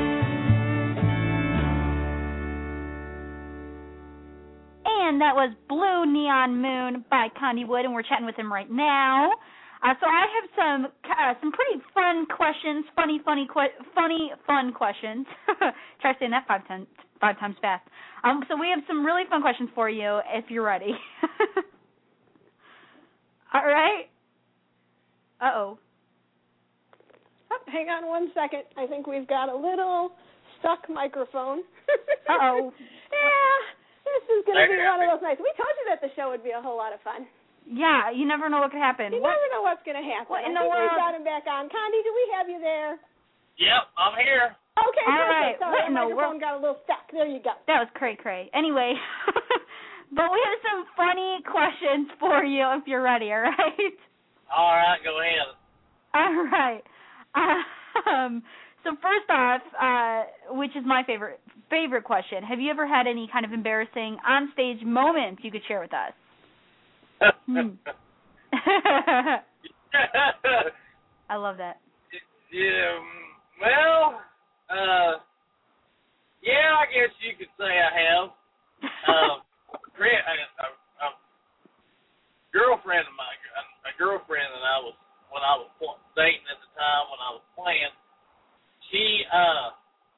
And that was Blue Neon Moon by Connie Wood, and we're chatting with him right now. Uh, so I have some uh, some pretty fun questions, funny, funny, que- funny, fun questions. Try saying that five times, five times fast. Um, so we have some really fun questions for you if you're ready. All right. Uh-oh. Oh, hang on one second. I think we've got a little stuck microphone. Uh-oh. Yeah, this is going to be one of those nights. We told you that the show would be a whole lot of fun. Yeah, you never know what could happen. You what? never know what's going to happen. What in I the think world? we've got him back on. Connie, do we have you there? Yep, I'm here. Okay, All perfect. right. Sorry, What the in the microphone world? got a little stuck. There you go. That was cray-cray. Anyway, but we have some funny questions for you if you're ready, all right? All right, go ahead. All right. Um, so first off, uh, which is my favorite favorite question, have you ever had any kind of embarrassing onstage moments you could share with us? Hmm. I love that. Yeah, well, uh, yeah, I guess you could say I have. Um, a, a, a girlfriend of mine, a, a girlfriend that I was, when I was dating at the time, when I was playing, she, uh,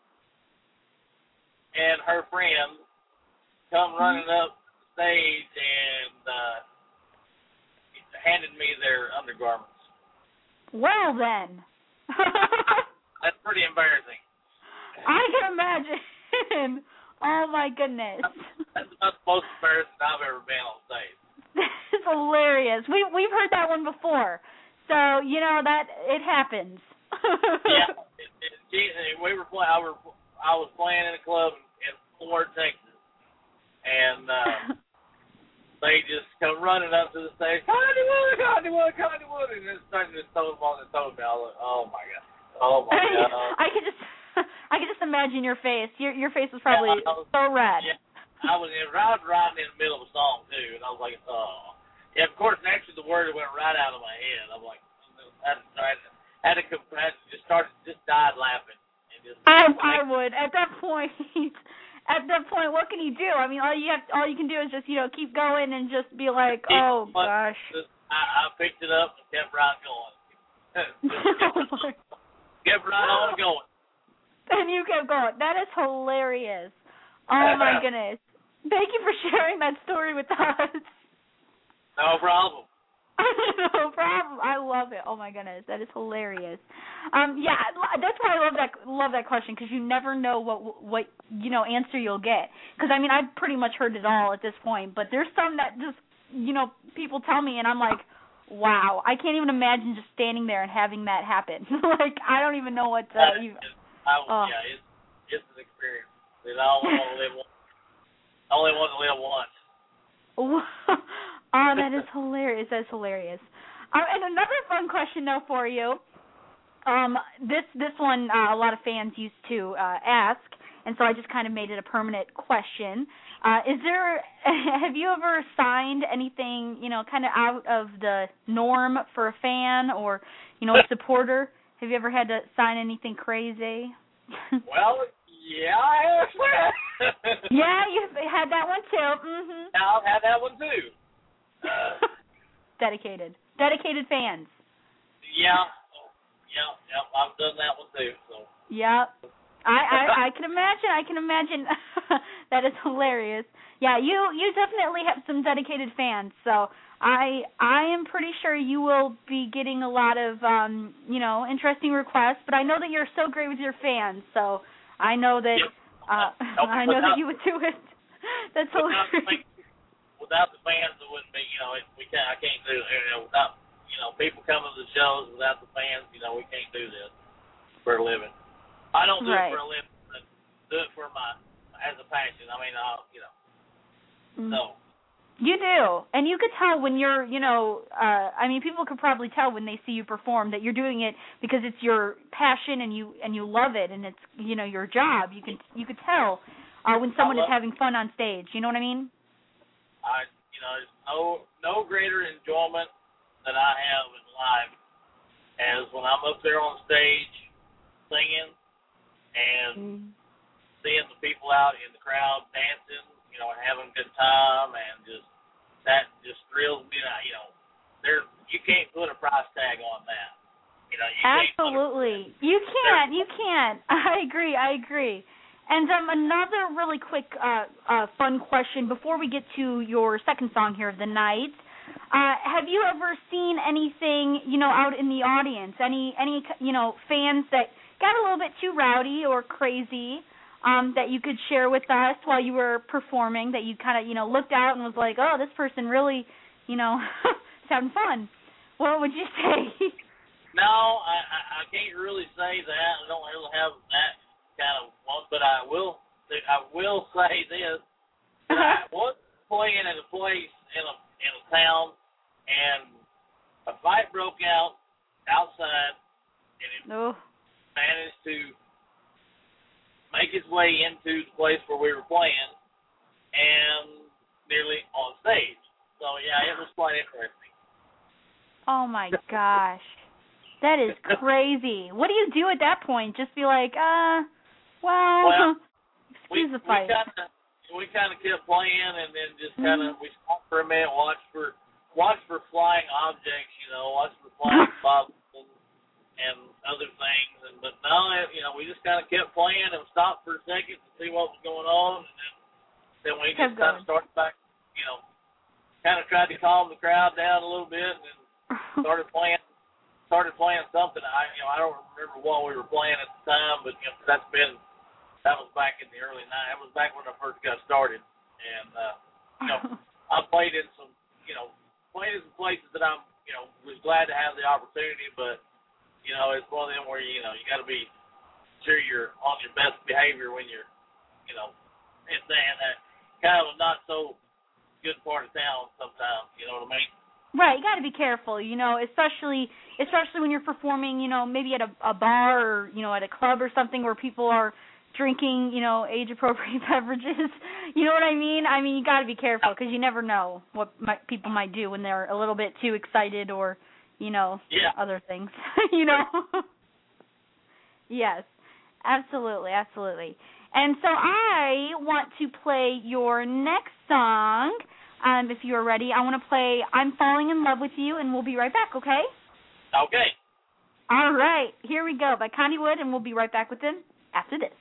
and her friend come running up the stage and, uh, handed me their undergarments. Well, then. That's pretty embarrassing. I can imagine. Oh, my goodness. That's about the most embarrassing I've ever been on stage. This is hilarious. We, we've heard that one before. So, you know, that it happens. Yeah. It, it, she, we were play, I, were, I was playing in a club in Fort Worth, Texas, and uh, they just come running up to the stage, Connie Wood, Connie Wood, Connie Wood, and then started to throw them on and throw me. I was like, oh my god, oh my god. I could just, I could just imagine your face. Your your face was probably yeah, was, so red. Yeah, I was in, right, right in the middle of a song too, and I was like, oh. Yeah, of course. Actually, the word went right out of my head. I'm like, I had to, I had to, had to just start, just died laughing. And just, I I would at that point. At that point, what can you do? I mean, all you have, all you can do is just, you know, keep going and just be like, oh gosh. I, I picked it up and kept right going. kept, kept right on going. And you kept going. That is hilarious. Oh my goodness. Thank you for sharing that story with us. No problem. No problem. I love it. Oh my goodness, that is hilarious. Um, yeah, that's why I love that love that question, because you never know what what you know answer you'll get. Because I mean, I've pretty much heard it all at this point, but there's some that just you know people tell me, and I'm like, wow, I can't even imagine just standing there and having that happen. Like I don't even know what. To, I, you, I, oh. Yeah, it's it's an experience that I only want to live once. I only want to live once. Oh, that is hilarious. That's hilarious. Um, and another fun question, though, for you. Um, this this one uh, a lot of fans used to uh, ask, and so I just kind of made it a permanent question. Uh, is there? Have you ever signed anything, you know, kind of out of the norm for a fan or, you know, a supporter? Have you ever had to sign anything crazy? Well, yeah, I have. Yeah, you've had that one too. Mm-hmm. Yeah, I've had that one too. Uh, Dedicated. Dedicated fans. Yeah. Yeah, yeah, I've done that one too. So. Yeah. I, I, I can imagine. I can imagine. That is hilarious. Yeah, you, you definitely have some dedicated fans. So I I am pretty sure you will be getting a lot of um, you know, interesting requests, but I know that you're so great with your fans, so I know that uh, I know that you would do it. That's hilarious. Without the fans, it wouldn't be. You know, it, we can't. I can't do it. You know, without you know people coming to the shows, without the fans, you know, we can't do this for a living. I don't do right. it for a living. I do it for my as a passion. I mean, I'll, you know. Mm. So You do. And you could tell when you're, you know, uh I mean, people could probably tell when they see you perform that you're doing it because it's your passion and you and you love it and it's, you know, your job. You can you could tell uh when someone is having fun on stage. You know what I mean? I, you know, there's no no greater enjoyment that I have in life as when I'm up there on stage singing and mm. seeing the people out in the crowd dancing, you know, and having a good time, and just that just thrills me. You know, there you can't put a price tag on that. You know, you absolutely, can't you can't, you can't. I agree, I agree. And um, another really quick, uh, uh, fun question before we get to your second song here of the night. Uh, have you ever seen anything, you know, out in the audience? Any, any, you know, fans that got a little bit too rowdy or crazy? Um, that you could share with us while you were performing, that you kind of, you know, looked out and was like, oh, this person really, you know, sounded fun. What would you say? No, I, I, I can't really say that. I don't really have that kind of one, but I will I will say this. I was playing at a place in a, in a town, and a fight broke out outside, and it oh. managed to make its way into the place where we were playing and nearly on stage. So, yeah, it was quite interesting. Oh, my gosh. That is crazy. What do you do at that point? Just be like, uh, well, well excuse we, the fight. We kind of we kind of kept playing and then just kind of, mm-hmm. we stopped for a minute, watched for, watched for flying objects, you know, watched for flying bottles and other things, and but now, you know, we just kind of kept playing and stopped for a second to see what was going on, and then, then we just kind of started back, you know, kind of tried to calm the crowd down a little bit, and then started playing, started playing something. I, you know, I don't remember what we were playing at the time, but you know, that's been, that was back in the early nineties. That was back when I first got started, and uh, you know, I played in some, you know, played in some places that I'm, you know, was glad to have the opportunity, but. You know, it's one of them where, you know, you got to be sure you're on your best behavior when you're, you know, in that kind of a not so good part of town sometimes, you know what I mean? Right, you got to be careful, you know, especially especially when you're performing, you know, maybe at a, a bar or, you know, at a club or something where people are drinking, you know, age-appropriate beverages. You know what I mean? I mean, you got to be careful because you never know what might, people might do when they're a little bit too excited or, you know, yeah. other things, you know. Yes, absolutely, absolutely. And so I want to play your next song. Um, if you're ready, I want to play I'm Falling in Love with You, and we'll be right back, okay? Okay. All right, here we go by Connie Wood, and we'll be right back with them after this.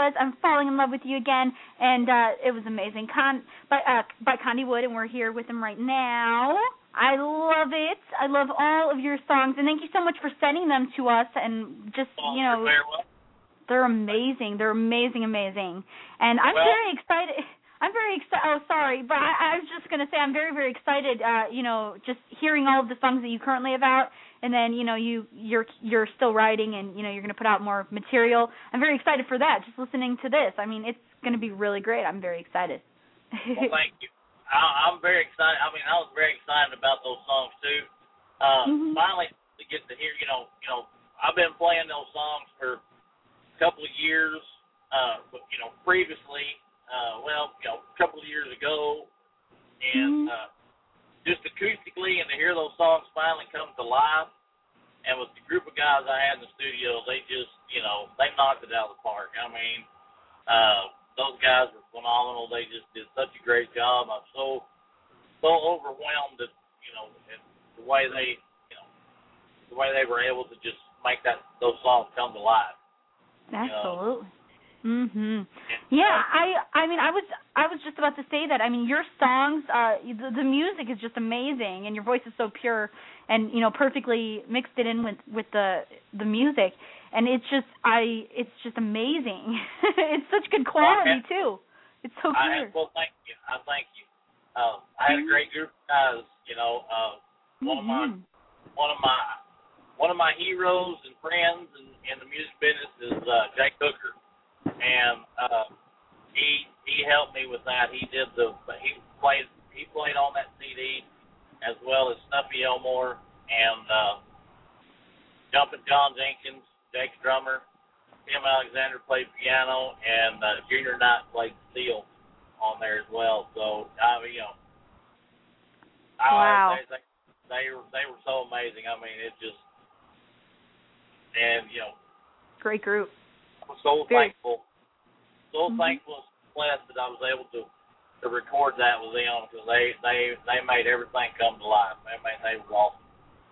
was. I'm falling in love with you again, and uh, it was amazing. Con by uh, by Connie Wood, and we're here with him right now. I love it. I love all of your songs, and thank you so much for sending them to us. And just you know, they're amazing. They're amazing, amazing. And I'm Well- very excited. I'm very excited. Oh, sorry, but I, I was just going to say I'm very, very excited. Uh, you know, just hearing all of the songs that you currently have out, and then you know you you're you're still writing, and you know you're going to put out more material. I'm very excited for that. Just listening to this, I mean, it's going to be really great. I'm very excited. Well, thank you. I, I'm very excited. I mean, I was very excited about those songs too. Uh, Mhm. Finally, to get to hear, you know, you know, I've been playing those songs for a couple of years. Uh, but, you know, previously. Uh, well, you know, a couple of years ago, and Mhm. uh, just acoustically, and to hear those songs finally come to life, and with the group of guys I had in the studio, they just, you know, they knocked it out of the park. I mean, uh, those guys were phenomenal. They just did such a great job. I'm so, so overwhelmed at, you know, at the way they, you know, the way they were able to just make that those songs come to life. Absolutely. Mhm. Yeah, I I mean I was I was just about to say that. I mean your songs, uh the, the music is just amazing, and your voice is so pure, and you know perfectly mixed it in with with the the music, and it's just I it's just amazing. It's such good quality too. It's so clear. I, well, thank you. I thank you. Uh, I had a great group of guys. You know, uh, one Mhm. of my one of my one of my heroes and friends in, in the music business is uh, Jake Hooker. And uh, he he helped me with that. He did the he played he played on that C D, as well as Snuffy Elmore and uh, Jumpin' John Jenkins, Jake's drummer. Tim Alexander played piano, and uh, Junior Knight played steel on there as well. So I mean, you know, I, Wow. they, they they were they were so amazing. I mean, it just and you know, Great group. I'm so Very- thankful. So Mhm. thankful and blessed that I was able to, to record that with them, because they, they, they made everything come to life. I mean, they were awesome.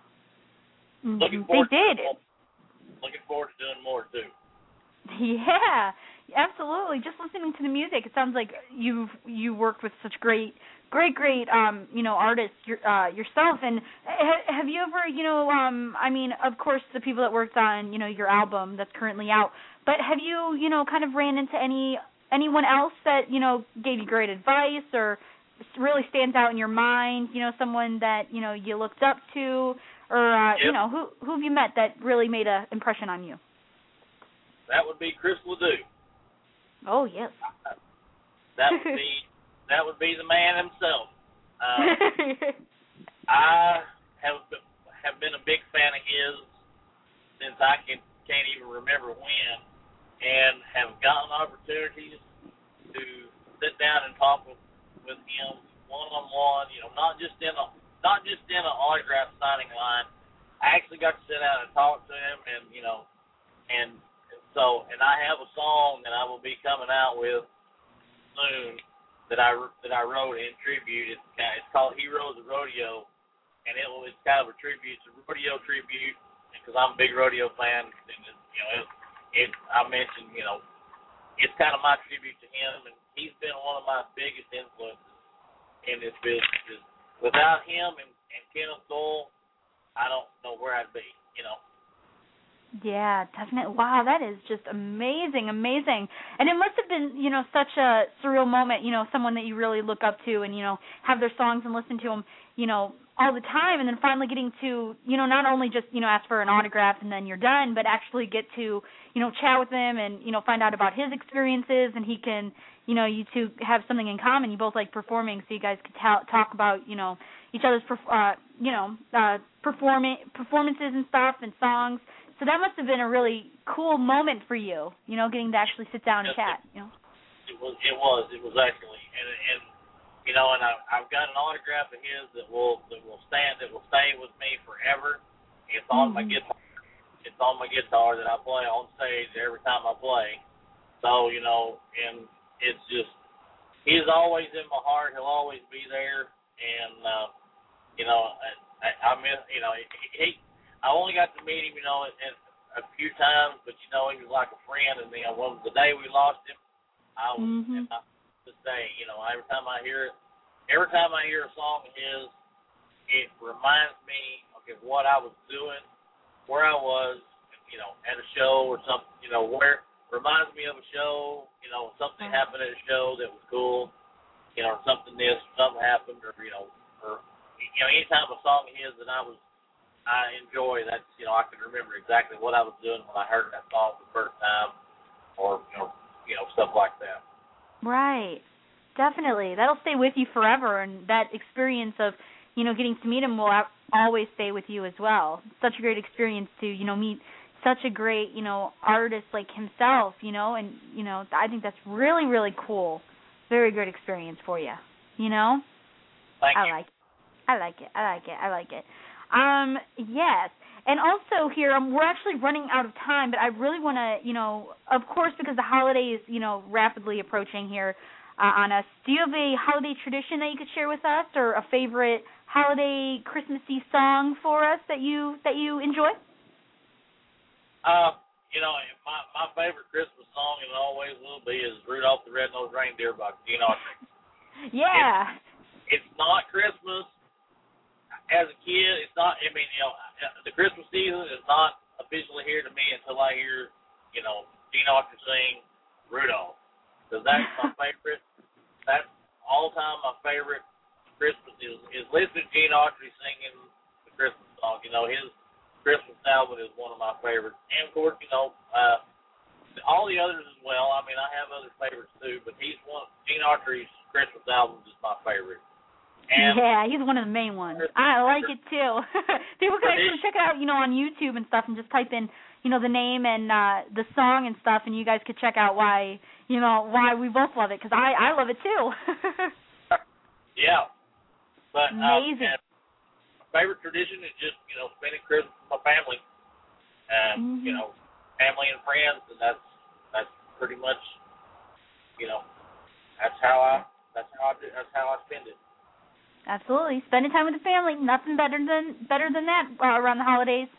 Mhm. Looking They forward did. To doing, looking forward to doing more too. Yeah, absolutely. Just listening to the music, it sounds like you've you worked with such great, great, great, um, you know, artists your, uh, yourself. And ha- have you ever, you know, um, I mean, of course, the people that worked on, you know, your album that's currently out. But have you, you know, kind of ran into any anyone else that, you know, gave you great advice or really stands out in your mind? You know, someone that you know you looked up to, or uh, Yep. you know, who who have you met that really made an impression on you? That would be Chris Ledoux. Oh yes. That would be that would be the man himself. Uh, I have have been a big fan of his since I can can't even remember when, and have gotten opportunities to sit down and talk with, with him one on one. You know, not just in a not just in an autograph signing line. I actually got to sit down and talk to him, and you know, and so and I have a song that I will be coming out with soon that I that I wrote in tribute. It's it's called Heroes of Rodeo, and it will it's kind of a tribute, it's a rodeo tribute, because I'm a big rodeo fan, and it, you know, it, it I mentioned, you know, it's kind of my tribute to him, and he's been one of my biggest influences in this business. Without him and, and Kenneth Doyle, I don't know where I'd be, you know. Yeah, definitely. Wow, that is just amazing, amazing. And it must have been, you know, such a surreal moment, you know, someone that you really look up to and, you know, have their songs and listen to them, you know, all the time, and then finally getting to, you know, not only just, you know, ask for an autograph and then you're done, but actually get to, you know, chat with him and, you know, find out about his experiences, and he can, you know, you two have something in common. You both like performing, so you guys could ta- talk about, you know, each other's, perf- uh, you know, uh, performing performances and stuff and songs. So that must have been a really cool moment for you, you know, getting to actually sit down and chat, you know. It was, it was, it was actually, and and you know, and I, I've got an autograph of his that will that will stand that will stay with me forever. It's on my Mhm. guitar. It's on my guitar that I play on stage every time I play. So you know, and it's just he's always in my heart. He'll always be there, and uh, you know, I, I, I miss, you know, he. I only got to meet him, you know, at, a few times, but you know, he was like a friend. And then when the day we lost him, I was Mhm. and I, this day, you know, every time I hear it, every time I hear a song of his, it reminds me of what I was doing, where I was, you know, at a show or something, you know, where reminds me of a show, you know, something happened at a show that was cool, you know, something this, something happened, or you know, or you know, anytime a song of his that I was I enjoy, that's, you know, I can remember exactly what I was doing when I heard that song the first time, or, you know, you know, stuff like that. Right. Definitely. That'll stay with you forever, and that experience of, you know, getting to meet him will a- always stay with you as well. Such a great experience to, you know, meet such a great, you know, artist like himself, you know, and, you know, I think that's really, really cool. Very great experience for you, you know? Thank I you. like it. I like it. I like it. I like it. Um, yes. And also here, um, we're actually running out of time, but I really want to, you know, of course, because the holiday is, you know, rapidly approaching here uh, on us, do you have a holiday tradition that you could share with us, or a favorite holiday Christmassy song for us that you that you enjoy? Uh, you know, my my favorite Christmas song, and always will be, is Rudolph the Red-Nosed Reindeer by Gene Autry. Yeah. It's, it's not Christmas. As a kid, it's not, I mean, you know, the Christmas season is not officially here to me until I hear, you know, Gene Autry sing Rudolph. Because that's my favorite, that's all time my favorite Christmas is, is listening to Gene Autry singing the Christmas song. You know, his Christmas album is one of my favorites. And, of course, you know, uh, all the others as well. I mean, I have other favorites, too, but he's one, Gene Autry's Christmas album is my favorite. And yeah, he's one of the main ones. I like it too. People can actually check it out, you know, on YouTube and stuff, and just type in, you know, the name and uh, the song and stuff, and you guys could check out why, you know, why we both love it, because I I love it too. yeah, but amazing. Um, my favorite tradition is just, you know, spending Christmas with my family, and mm-hmm. you know, family and friends, and that's that's pretty much, you know, that's how I that's how I do, that's how I spend it. Absolutely, spending time with the family. Nothing better than better than that uh, around the holidays.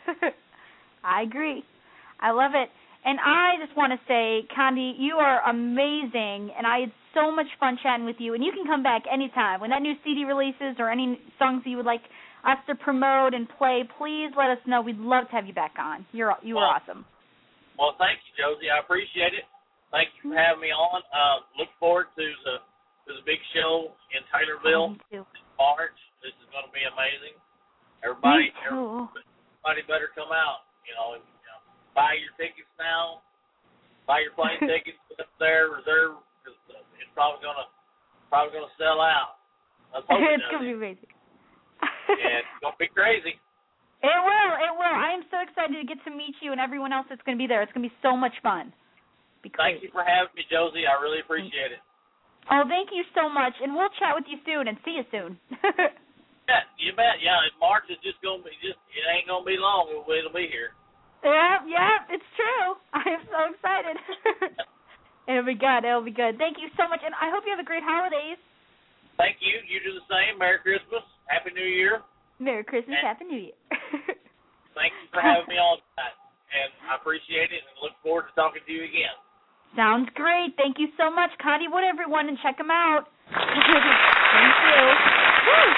I agree. I love it. And I just want to say, Condi, you are amazing, and I had so much fun chatting with you. And you can come back anytime. When that new C D releases or any songs that you would like us to promote and play, please let us know. We'd love to have you back on. You're you were well, awesome. Well, thank you, Josie. I appreciate it. Thank you for having me on. Uh, look forward to the to the big show in Taylorville in March. This is going to be amazing. Everybody, everybody better come out. You know, and, you know, buy your tickets now. Buy your plane tickets up there. Reserve, because it's probably going to probably going to sell out. Let's hope it It's going to be amazing. Yeah, it's going to be crazy. It will. It will. I am so excited to get to meet you and everyone else that's going to be there. It's going to be so much fun. Be Thank you for having me, Josie. I really appreciate it. Oh, thank you so much, and we'll chat with you soon and see you soon. Yeah, you bet. Yeah, in March is just gonna be just it ain't gonna be long. It'll, it'll be here. Yeah, yeah, it's true. I am so excited. It'll be good. It'll be good. Thank you so much, and I hope you have a great holidays. Thank you. You do the same. Merry Christmas. Happy New Year. Merry Christmas. And Happy New Year. Thank you for having me on tonight, and I appreciate it, and look forward to talking to you again. Sounds great. Thank you so much, Condi Wood, everyone, and check him out. Thank you. Woo.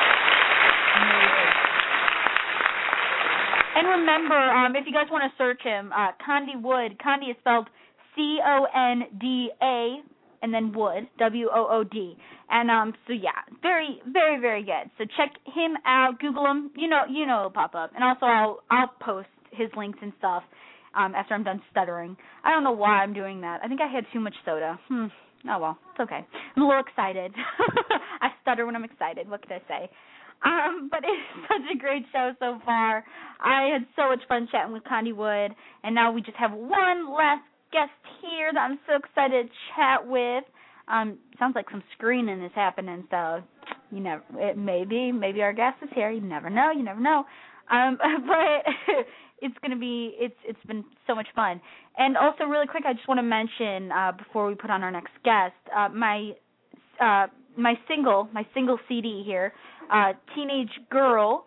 And remember, um, if you guys want to search him, uh, Condi Wood, Condi is spelled C O N D A and then Wood, W O O D. And um, so yeah, very, very, very good. So check him out. Google him. You know, you know, it'll pop up. And also, I'll I'll post his links and stuff um, after I'm done stuttering. I don't know why I'm doing that. I think I had too much soda. Hmm. Oh well, it's okay. I'm a little excited. I stutter when I'm excited. What can I say? Um, but it's such a great show so far. I had so much fun chatting with Condi Wood, and now we just have one last guest here that I'm so excited to chat with. Um, sounds like some screening is happening, so you never. It maybe maybe our guest is here. You never know. You never know. Um, but it's gonna be. It's it's been so much fun. And also, really quick, I just want to mention uh, before we put on our next guest, uh, my uh, my single, my single C D here. Uh, Teenage Girl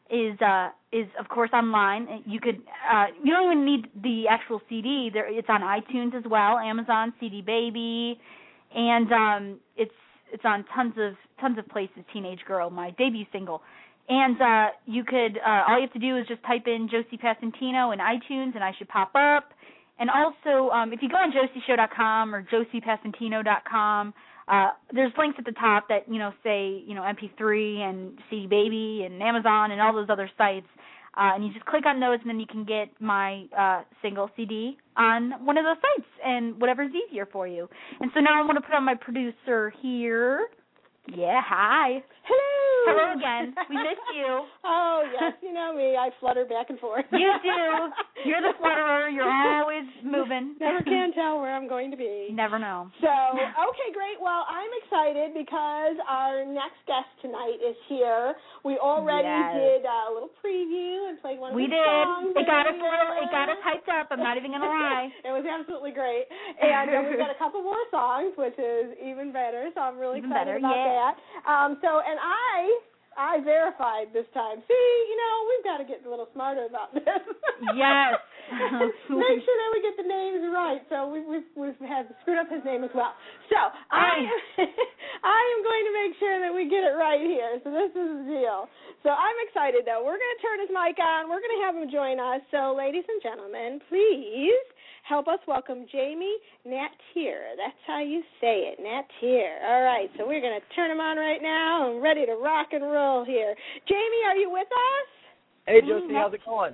is uh, is of course online. You could uh, you don't even need the actual C D. There, it's on iTunes as well, Amazon, C D Baby, and um, it's it's on tons of tons of places. Teenage Girl, my debut single. And uh, you could, uh, all you have to do is just type in Josie Passantino in iTunes, and I should pop up. And also, um, if you go on josie show dot com or josie passantino dot com, uh, there's links at the top that, you know, say, you know, M P three and C D Baby and Amazon and all those other sites. Uh, and you just click on those, and then you can get my uh, single C D on one of those sites, and whatever's easier for you. And so now I'm going to put on my producer here. Yeah, hi. Hello. Hello again. We missed you. Oh, yes. You know me. I flutter back and forth. You do. You're the flutterer. You're always moving. Never can tell where I'm going to be. Never know. So, okay, great. Well, I'm excited because our next guest tonight is here. We already yes. did a little preview and played one of we his did. songs. It got us a little, it got us hyped up. I'm not even going to lie. It was absolutely great. And uh, we've got a couple more songs, which is even better. So I'm really even excited better, about yeah. that. Um, so, and I... I verified this time. See, you know, we've got to get a little smarter about this. Yes. Make sure that we get the names right. So we, we've we've had screwed up his name as well. So I I am going to make sure that we get it right here. So this is the deal. So I'm excited though. We're going to turn his mic on. We're going to have him join us. So ladies and gentlemen, please help us welcome Jamie Nattier. That's how you say it, Nattier. All right, so we're going to turn him on right now and ready to rock and roll here. Jamie, are you with us? Hey, Josie, how's it going?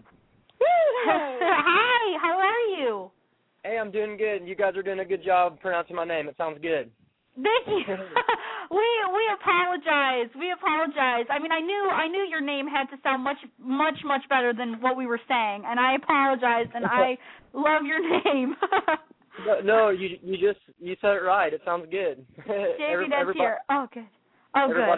Hi, how are you? Hey, I'm doing good. You guys are doing a good job pronouncing my name. It sounds good. Thank you. we we apologize. We apologize. I mean, I knew I knew your name had to sound much much much better than what we were saying, and I apologize. And I love your name. no, no, you you just you said it right. It sounds good. Jamie, that's here. Oh, good. Oh, good.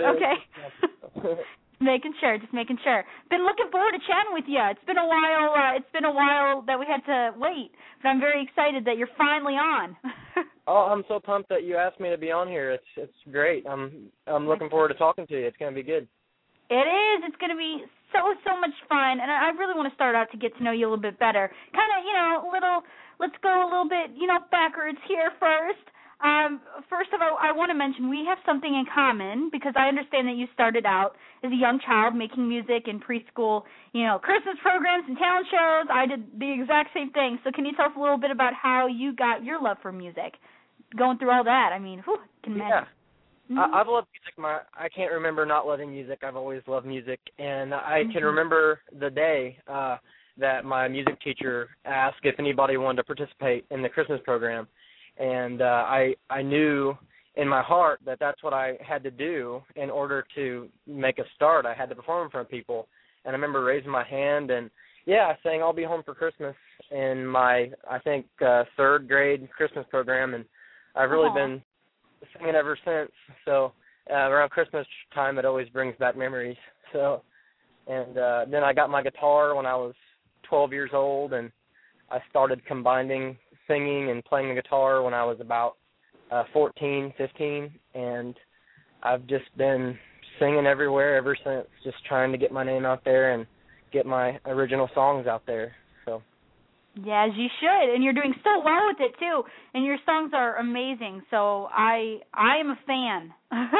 Okay. Making sure, just making sure. Been looking forward to chatting with you. It's been a while. Uh, it's been a while that we had to wait, but I'm very excited that you're finally on. Oh, I'm so pumped that you asked me to be on here. It's it's great. I'm I'm looking forward to talking to you. It's going to be good. It is. It's going to be so so much fun, and I really want to start out to get to know you a little bit better. Kind of, you know, a little. Let's go a little bit, you know, backwards here first. Um, first of all, I want to mention we have something in common because I understand that you started out as a young child making music in preschool, you know, Christmas programs and talent shows. I did the exact same thing. So can you tell us a little bit about how you got your love for music? Going through all that, I mean, whew, can imagine. Yeah. Mm-hmm. I, I've loved music. My I can't remember not loving music. I've always loved music, and I mm-hmm. can remember the day uh, that my music teacher asked if anybody wanted to participate in the Christmas program. And uh, I I knew in my heart that that's what I had to do in order to make a start. I had to perform in front of people. And I remember raising my hand and, yeah, I sang I'll Be Home for Christmas in my, I think, uh, third grade Christmas program. And I've really Aww. been singing ever since. So uh, around Christmas time, it always brings back memories. So, and uh, then I got my guitar when I was twelve years old, and I started combining singing and playing the guitar when I was about uh, fourteen, fifteen, and I've just been singing everywhere ever since, just trying to get my name out there and get my original songs out there. So. Yeah, as you should, and you're doing so well with it too, and your songs are amazing. So I I am a fan.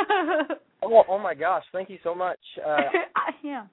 oh, oh my gosh, thank you so much. Uh, yeah,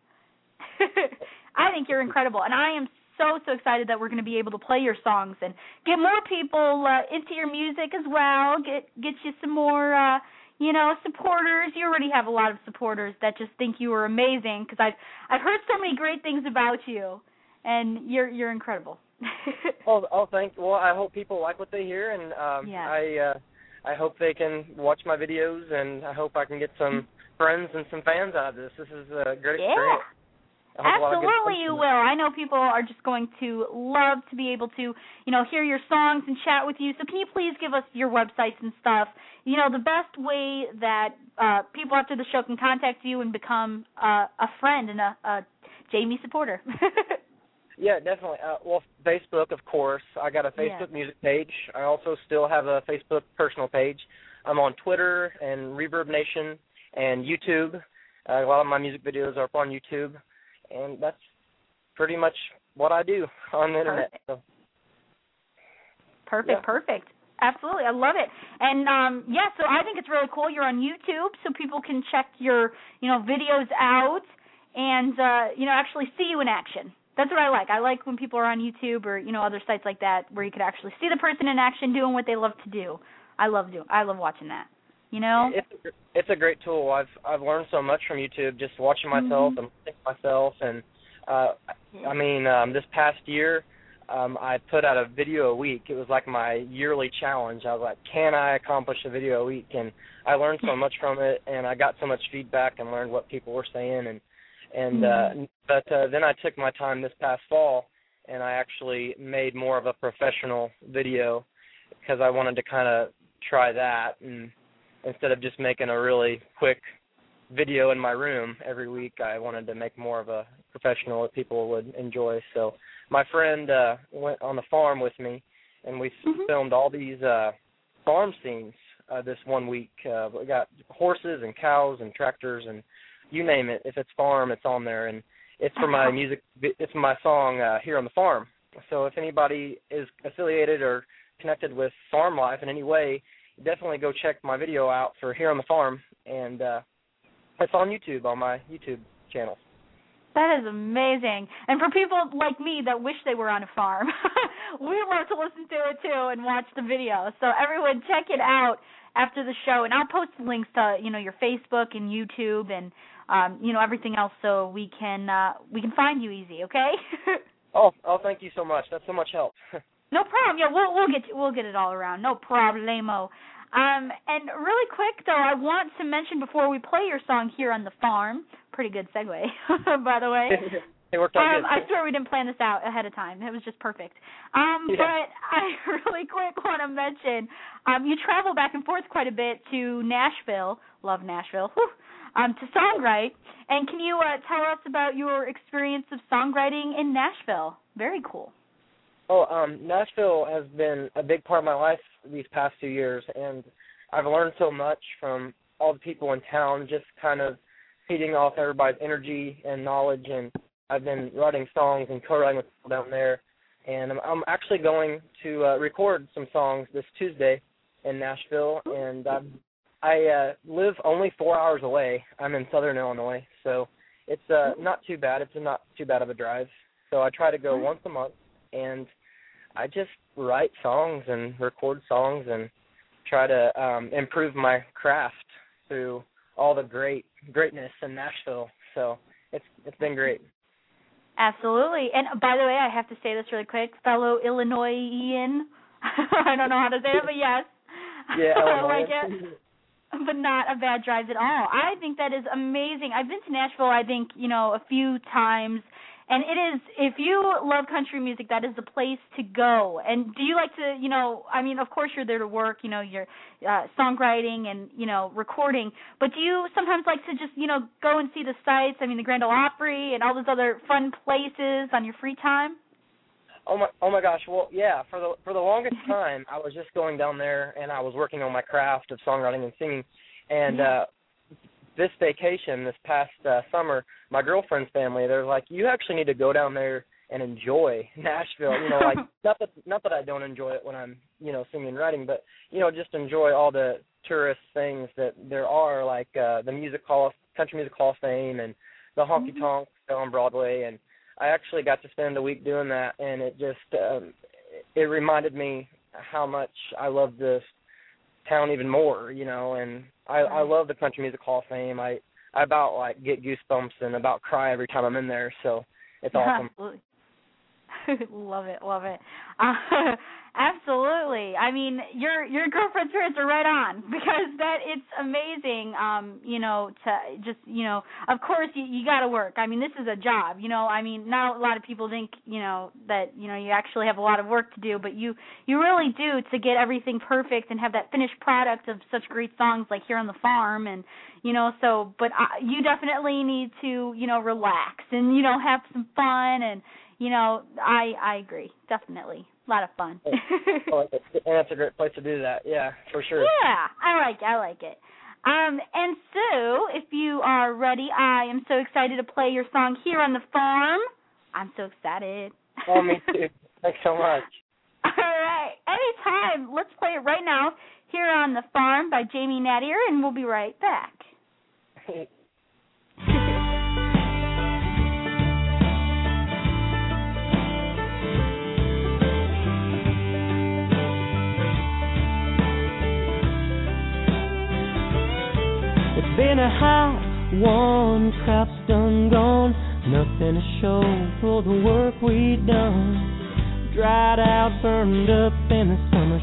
I think you're incredible, and I am so, so excited that we're going to be able to play your songs and get more people uh, into your music as well, get get you some more, uh, you know, supporters. You already have a lot of supporters that just think you are amazing because I've, I've heard so many great things about you, and you're you're incredible. oh, oh, thank. Well, I hope people like what they hear, and um, yeah. I uh, I hope they can watch my videos, and I hope I can get some friends and some fans out of this. This is a great yeah. experience. Absolutely, you will. I know people are just going to love to be able to, you know, hear your songs and chat with you. So can you please give us your websites and stuff? You know, the best way that uh, people after the show can contact you and become uh, a friend and a, a Jamie supporter. Yeah, definitely. Uh, well, Facebook, of course. I got a Facebook yeah. music page. I also still have a Facebook personal page. I'm on Twitter and Reverb Nation and YouTube. Uh, a lot of my music videos are up on YouTube. and that's pretty much what I do on the internet. So. Perfect, Yeah. perfect. Absolutely, I love it. And um, yeah, so I think it's really cool. You're on YouTube, so people can check your, you know, videos out and uh, you know, actually see you in action. That's what I like. I like when people are on YouTube or, you know, other sites like that where you could actually see the person in action doing what they love to do. I love do. I love watching that. You know, it's it's a great tool. I've I've learned so much from YouTube, just watching myself mm-hmm. and listening to myself. And uh, I mean, um, this past year, um, I put out a video a week. It was like my yearly challenge. I was like, can I accomplish a video a week? And I learned so much from it, and I got so much feedback and learned what people were saying. And and mm-hmm. uh, but uh, then I took my time this past fall, and I actually made more of a professional video because I wanted to kind of try that, and instead of just making a really quick video in my room every week, I wanted to make more of a professional that people would enjoy. So my friend uh, went on the farm with me, and we mm-hmm. filmed all these uh, farm scenes uh, this one week. Uh, we got horses and cows and tractors and you name it. If it's farm, it's on there, and it's for my music. It's my song uh, Here on the Farm. So if anybody is affiliated or connected with farm life in any way, definitely go check my video out for Here on the Farm, and uh, it's on YouTube, on my YouTube channel. That is amazing. And for people like me that wish they were on a farm, we love to listen to it too and watch the video. So everyone check it out after the show, and I'll post links to, you know, your Facebook and YouTube and um, you know, everything else so we can uh, we can find you easy, okay? oh, oh, thank you so much. That's so much help. No problem. Yeah, we'll we'll get we'll get it all around. No problemo. Um, and really quick though, I want to mention before we play your song Here on the Farm. Pretty good segue, by the way. It worked out um, good. I swear we didn't plan this out ahead of time. It was just perfect. Um, yeah. But I really quick want to mention um, you travel back and forth quite a bit to Nashville. Love Nashville. Whew. Um, to songwrite. And can you uh, tell us about your experience of songwriting in Nashville? Very cool. Oh, um, Nashville has been a big part of my life these past few years, and I've learned so much from all the people in town, just kind of feeding off everybody's energy and knowledge, and I've been writing songs and co-writing with people down there, and I'm, I'm actually going to uh, record some songs this Tuesday in Nashville, and I've, I uh, live only four hours away. I'm in southern Illinois, so it's uh, not too bad. It's not too bad of a drive, so I try to go once a month, and I just write songs and record songs and try to um, improve my craft through all the great greatness in Nashville. So it's it's been great. Absolutely. And by the way, I have to say this really quick, fellow Illinoisian. I don't know how to say it, but yes. Yeah, I like it. But not a bad drive at all. I think that is amazing. I've been to Nashville, I think, you know, a few times. And it is, if you love country music, that is the place to go. And do you like to, you know, I mean, of course you're there to work, you know, you're uh, songwriting and, you know, recording, but do you sometimes like to just, you know, go and see the sights, I mean, the Grand Ole Opry and all those other fun places on your free time? Oh my, oh my gosh, well, yeah, for the for the longest time, I was just going down there and I was working on my craft of songwriting and singing, and yeah. uh this vacation, this past uh, summer, my girlfriend's family, they're like, you actually need to go down there and enjoy Nashville. You know, like, not that not that I don't enjoy it when I'm, you know, singing and writing, but, you know, just enjoy all the tourist things that there are, like uh, the Music Hall, Country Music Hall of Fame and the Honky Tonk mm-hmm. on Broadway. And I actually got to spend a week doing that, and it just, um, it reminded me how much I love this town even more, you know, and I, I love the Country Music Hall of Fame. I, I about, like, get goosebumps and about cry every time I'm in there, so it's awesome. Absolutely. Love it, love it. Uh, absolutely. I mean, your your girlfriend's parents are right on, because that it's amazing. Um, you know, to just you know, of course you you got to work. I mean, this is a job. You know, I mean, not a lot of people think you know that you know you actually have a lot of work to do, but you you really do to get everything perfect and have that finished product of such great songs like Here on the Farm, and you know, so. But I, you definitely need to you know relax and you know have some fun and. You know, I I agree, definitely. A lot of fun. oh, and that's a great place to do that, yeah, for sure. Yeah, I like it, I like it. Um, and so, if you are ready, I am so excited to play your song Here on the Farm. I'm so excited. Oh, me too. Thanks so much. All right. Anytime. Let's play it right now. Here on the Farm by Jamie Nadir, and we'll be right back. It's been a hot one, crops done gone, nothing to show for the work we done. Dried out, burned up in the summer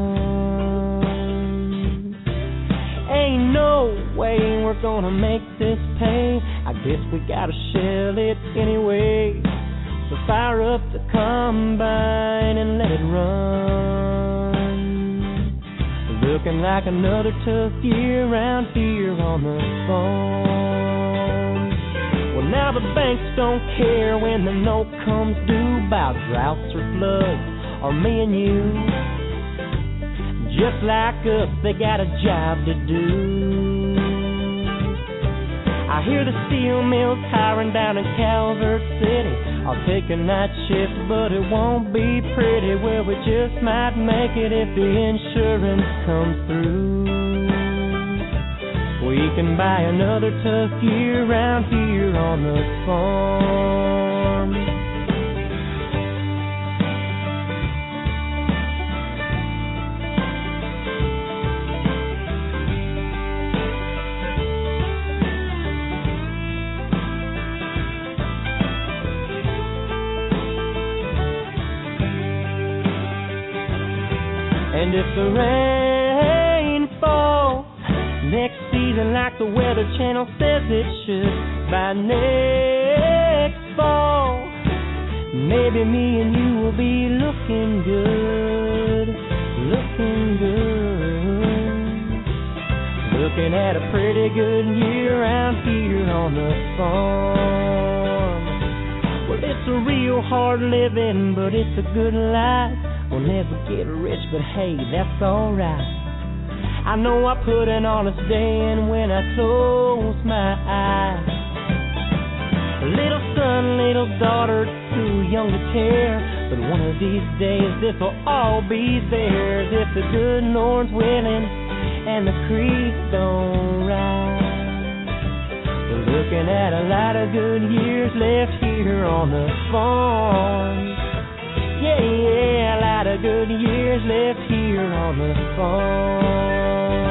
sun. Ain't no way we're gonna make this pay. I guess we gotta shell it anyway. So fire up the combine and let it run. Looking like another tough year around here on the farm. Well, now the banks don't care when the note comes due about droughts or floods or me and you. Just like us, they got a job to do. I hear the steel mills hiring down in Calvert City. I'll take a night shift, but it won't be pretty. Well, we just might make it if the insurance comes through. We can buy another tough year round here on the farm. And if the rain falls next season like the Weather Channel says it should, by next fall, maybe me and you will be looking good, looking good, looking at a pretty good year out here on the farm. Well, it's a real hard living, but it's a good life. We'll never get rich, but hey, that's alright. I know I put an honest day in when I close my eyes. Little son, little daughter, too young to care, but one of these days this'll all be theirs if the good Lord's willing and the creek don't rise. We're looking at a lot of good years left here on the farm. Yeah, yeah, a lot of good years left here on the farm.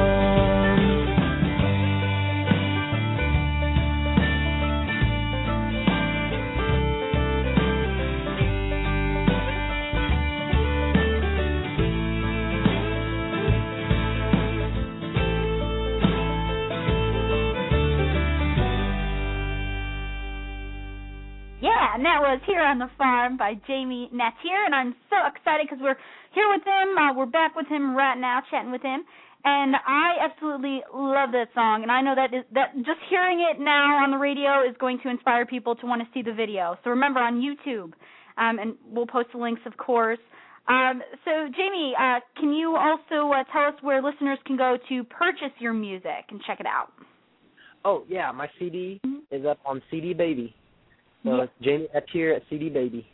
Yeah, and that was Here on the Farm by Jamie Natir, and I'm so excited because we're here with him. Uh, we're back with him right now, chatting with him, and I absolutely love that song, and I know that is, that just hearing it now on the radio is going to inspire people to want to see the video. So remember, on YouTube, um, and we'll post the links, of course. Um, so, Jamie, uh, can you also uh, tell us where listeners can go to purchase your music and check it out? Oh, yeah, my C D mm-hmm. is up on C D Baby. So yep. It's Jamie Natir at C D Baby.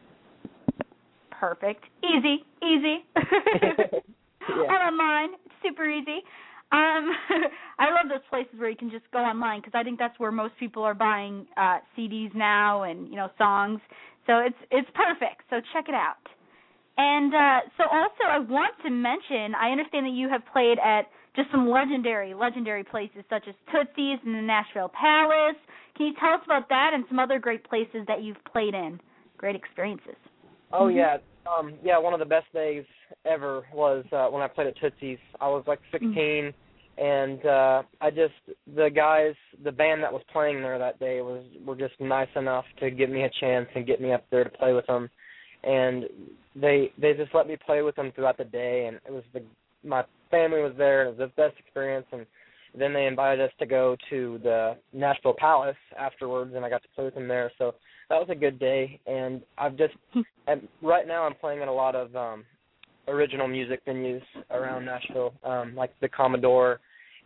Perfect. Easy, easy. Yeah. Online, it's super easy. Um, I love those places where you can just go online because I think that's where most people are buying uh, C Ds now and you know songs. So it's it's perfect. So check it out. And uh, so also I want to mention, I understand that you have played at just some legendary, legendary places such as Tootsie's and the Nashville Palace. Can you tell us about that and some other great places that you've played in? Great experiences. Oh, mm-hmm. yeah. Um, yeah, one of the best days ever was uh, when I played at Tootsie's. I was like sixteen, mm-hmm. and uh, I just, the guys, the band that was playing there that day was were just nice enough to give me a chance and get me up there to play with them. And they they just let me play with them throughout the day, and it was the my family was there, and it was the best experience. And then they invited us to go to the Nashville Palace afterwards, and I got to play with them there. So that was a good day. And I've just, and right now I'm playing in a lot of um, original music venues around Nashville, um, like the Commodore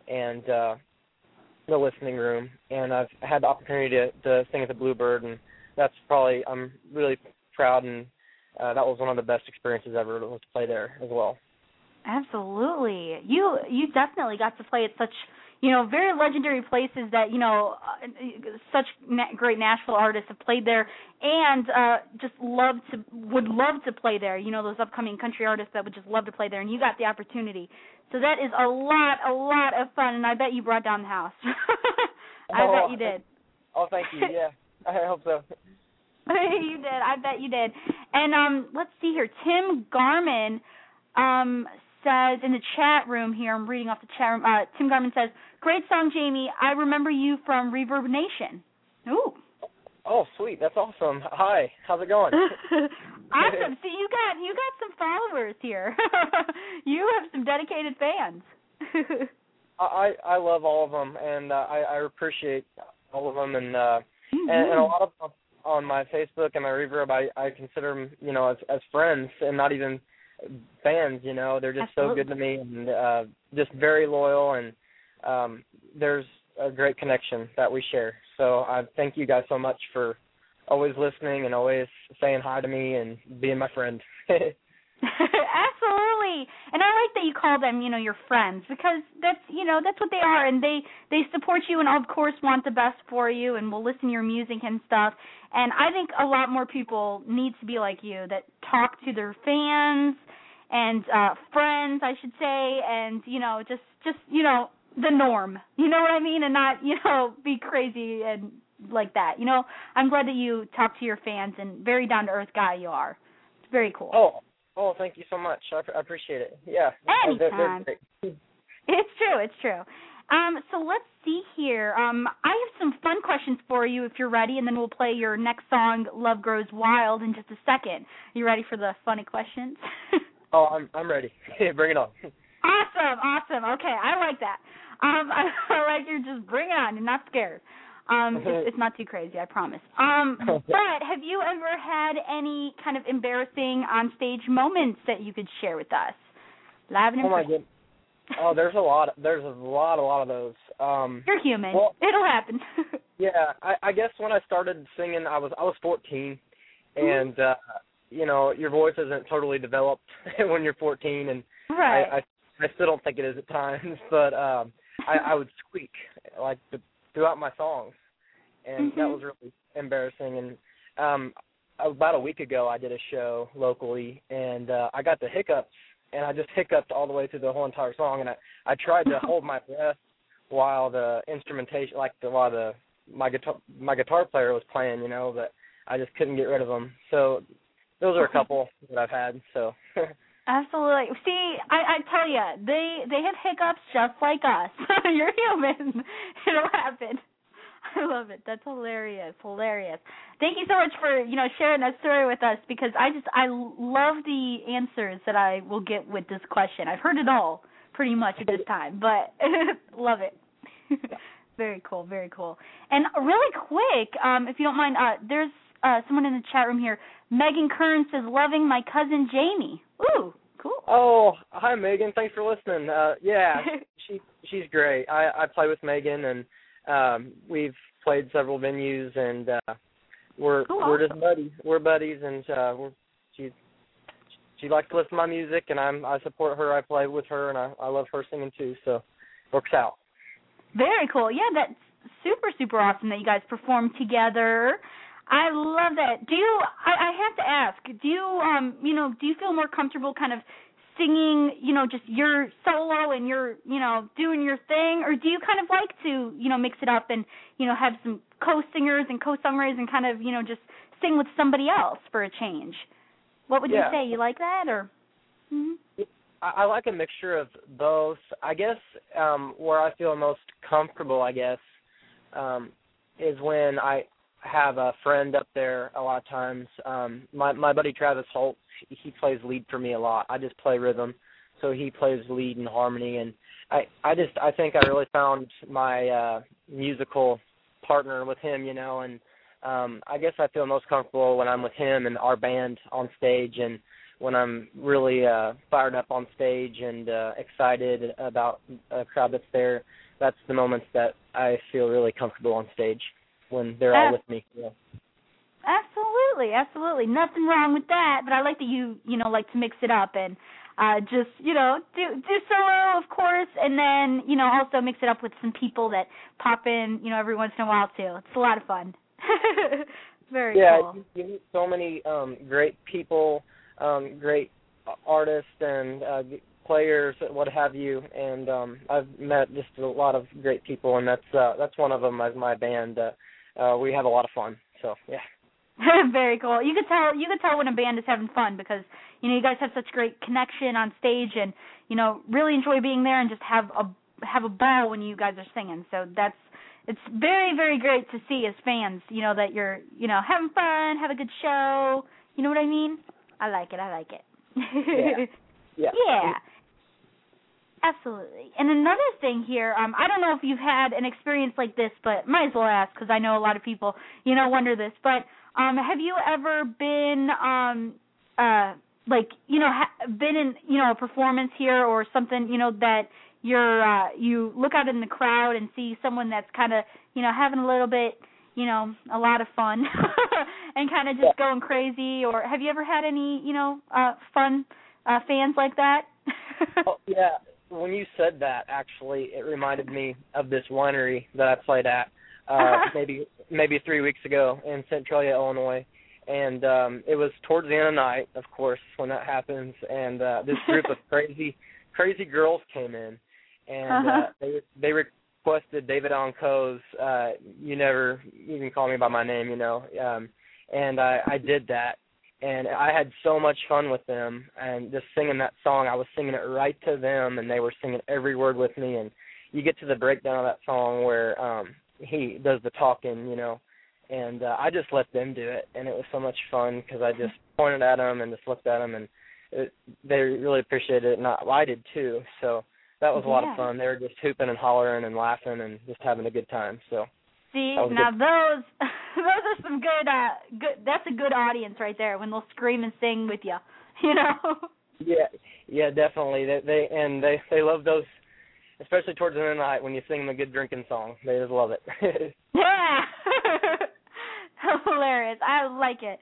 and uh, the listening room, and I've had the opportunity to, to sing at the Bluebird, and that's probably, I'm really proud, and uh, that was one of the best experiences ever to play there as well. Absolutely. You you definitely got to play at such, you know, very legendary places that, you know, uh, such na- great Nashville artists have played there and uh, just love to, would love to play there, you know, those upcoming country artists that would just love to play there, and you got the opportunity. So that is a lot, a lot of fun, and I bet you brought down the house. I oh, bet you did. Oh, thank you. Yeah, I hope so. You did. I bet you did. And um, let's see here. Tim Garman um, says in the chat room here, I'm reading off the chat room, uh, Tim Garman says, great song, Jamie. I remember you from Reverb Nation. Ooh. Oh, sweet. That's awesome. Hi. How's it going? Awesome. See, you got you got some followers here. You have some dedicated fans. I I love all of them, and uh, I, I appreciate all of them, and, uh, mm-hmm. and and a lot of them on my Facebook and my Reverb, I, I consider them, you know, as as friends and not even fans. You know, they're just Absolutely. so good to me, and uh, just very loyal, and um, there's a great connection that we share. So I thank you guys so much for always listening and always saying hi to me and being my friend. Absolutely. And I like that you call them, you know, your friends, because that's, you know, that's what they are, and they, they support you and, of course, want the best for you and will listen to your music and stuff. And I think a lot more people need to be like you, that talk to their fans and uh, friends, I should say, and, you know, just, just, you know, the norm. You know what I mean? And not, you know, be crazy and like that. You know, I'm glad that you talk to your fans, and very down-to-earth guy you are. It's very cool. Oh. Oh, thank you so much. I, I appreciate it. Yeah. Anytime. They're, they're it's true. It's true. Um, so let's see here. Um, I have some fun questions for you if you're ready, and then we'll play your next song, Love Grows Wild, in just a second. Are you ready for the funny questions? Oh, I'm I'm ready. Bring it on. Awesome. Awesome. Okay, I like that. Um, I, I like you're just bring it on. You're not scared. Um, it's, it's not too crazy, I promise. Um, but have you ever had any kind of embarrassing on-stage moments that you could share with us? Live and in Oh my goodness. Oh, there's a lot. There's a lot, a lot of those. Um, You're human. Well, it'll happen. yeah, I, I guess when I started singing, I was I was fourteen, and uh, you know, your voice isn't totally developed when you're fourteen, and right. I, I I still don't think it is at times, but um, I, I would squeak like the. throughout my songs, and mm-hmm. that was really embarrassing. And um, about a week ago, I did a show locally, and uh, I got the hiccups, and I just hiccuped all the way through the whole entire song, and I, I tried to hold my breath while the instrumentation, like the, while the my guitar my guitar player was playing, you know, but I just couldn't get rid of them. So those are a couple that I've had. So. Absolutely. See, I, I tell you, they they have hiccups just like us. You're human. It'll happen. I love it. That's hilarious. Hilarious. Thank you so much for, you know, sharing that story with us, because I just, I love the answers that I will get with this question. I've heard it all pretty much at this time, but love it. Very cool. Very cool. And really quick, um, if you don't mind, uh, there's uh, someone in the chat room here. Megan Kern says, loving my cousin Jamie. Ooh, cool. Oh, hi, Megan. Thanks for listening. Uh, yeah, she she's great. I, I play with Megan, and um, we've played several venues, and uh, we're cool. we're just buddies. We're buddies, and uh, we're, she she likes to listen to my music, and I'm I support her. I play with her, and I, I love her singing too. So works out. Very cool. Yeah, that's super super awesome that you guys perform together. I love that. Do you, I, I have to ask, do you, um, you know, do you feel more comfortable kind of singing, you know, just your solo and your, you know, doing your thing, or do you kind of like to, you know, mix it up and, you know, have some co-singers and co-songwriters and kind of, you know, just sing with somebody else for a change? What would yeah. you say? You like that, or? Mm-hmm. I, I like a mixture of both. I guess um, where I feel most comfortable, I guess, um, is when I have a friend up there a lot of times. Um, my my buddy Travis Holt, he plays lead for me a lot. I just play rhythm, so he plays lead and harmony, and I, I just I think I really found my uh, musical partner with him, you know, and um, I guess I feel most comfortable when I'm with him and our band on stage, and when I'm really uh, fired up on stage and uh, excited about a crowd that's there. That's the moments that I feel really comfortable on stage, when they're all with me. Yeah. Absolutely, absolutely. Nothing wrong with that, but I like that you, you know, like to mix it up and uh, just, you know, do do solo, of course, and then, you know, also mix it up with some people that pop in, you know, every once in a while, too. It's a lot of fun. Very yeah, cool. Yeah, you, you meet so many um, great people, um, great artists and uh, players, what have you, and um, I've met just a lot of great people, and that's uh, that's one of them as my band. Uh, uh, we have a lot of fun, so, yeah. Very cool. You could tell you could tell when a band is having fun because, you know, you guys have such great connection on stage and, you know, really enjoy being there and just have a have a ball when you guys are singing. So that's it's very, very great to see as fans, you know, that you're, you know, having fun, have a good show. You know what I mean? I like it. I like it. Yeah. Yeah. Yeah. Absolutely. And another thing here, um, I don't know if you've had an experience like this, but might as well ask because I know a lot of people, you know, wonder this. But um, have you ever been, um, uh, like, you know, ha- been in, you know, a performance here or something, you know, that you're, uh, you look out in the crowd and see someone that's kind of, you know, having a little bit, you know, a lot of fun and kind of just yeah. going crazy? Or have you ever had any, you know, uh, fun uh, fans like that? Oh, yeah. When you said that, actually, it reminded me of this winery that I played at uh, uh-huh. maybe maybe three weeks ago in Centralia, Illinois. And um, it was towards the end of the night, of course, when that happens. And uh, this group of crazy crazy girls came in, and uh-huh. uh, they they requested David Allan Coe's uh, "You Never Even Call Me by My Name," you know. Um, and I, I did that. And I had so much fun with them and just singing that song. I was singing it right to them, and they were singing every word with me. And you get to the breakdown of that song where um, he does the talking, you know, and uh, I just let them do it. And it was so much fun because I just pointed at them and just looked at them, and it, they really appreciated it, and I, I did too. So that was a yeah. lot of fun. They were just hooping and hollering and laughing and just having a good time. So. See, now good. those those are some good, uh, good, that's a good audience right there when they'll scream and sing with you, you know? Yeah, yeah, definitely. They, they and they, they love those, especially towards the end of the night when you sing them a good drinking song. They just love it. Yeah! Hilarious. I like it.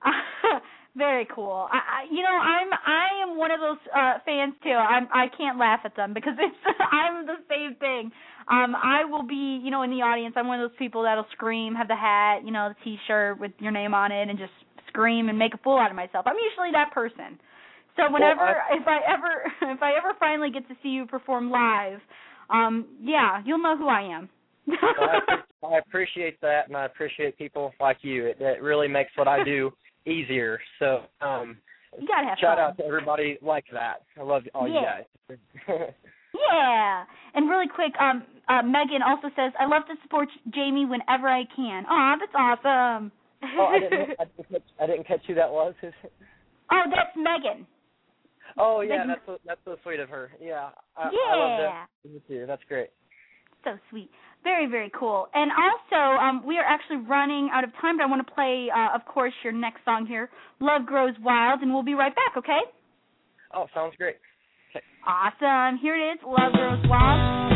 Very cool. I, I, you know, I'm I am one of those uh, fans too. I'm I can't laugh at them because it's I'm the same thing. Um, I will be, you know, in the audience. I'm one of those people that'll scream, have the hat, you know, the T-shirt with your name on it, and just scream and make a fool out of myself. I'm usually that person. So whenever, well, I, if I ever, if I ever finally get to see you perform live, um, yeah, you'll know who I am. Well, I, I appreciate that, and I appreciate people like you. It, it really makes what I do easier. So um, you gotta have shout fun. out to everybody like that. I love all yeah. you guys. Yeah. And really quick, um, uh, Megan also says, I love to support Jamie whenever I can. Aw, that's awesome. Oh, I didn't, I didn't, catch, I didn't catch who that was. Oh, that's Megan. Oh, yeah, Megan. that's so, that's so sweet of her. Yeah. I, yeah. I love that. You too. That's great. So sweet. Very, very cool. And also, um, we are actually running out of time, but I want to play, uh, of course, your next song here, Love Grows Wild, and we'll be right back, okay? Oh, sounds great. Okay. Awesome. Here it is, Love Grows Wild.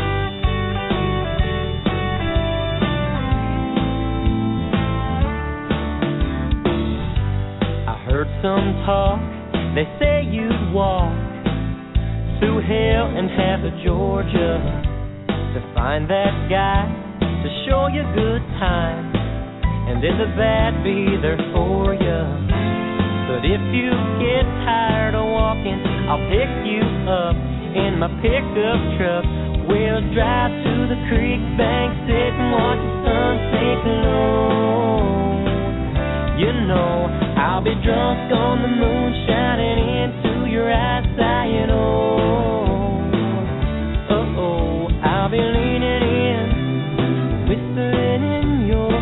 I heard some talk, they say you'd walk through hell and half of Georgia to find that guy to show you good time, and then the bad be there for you. But if you get tired of walking, I'll pick you up in my pickup truck. We'll drive to the creek bank, sit and watch the sun sink low. You know, I'll be drunk on the moon shining into your eyes, saying, oh, oh, oh, I'll be leaning in, whispering in your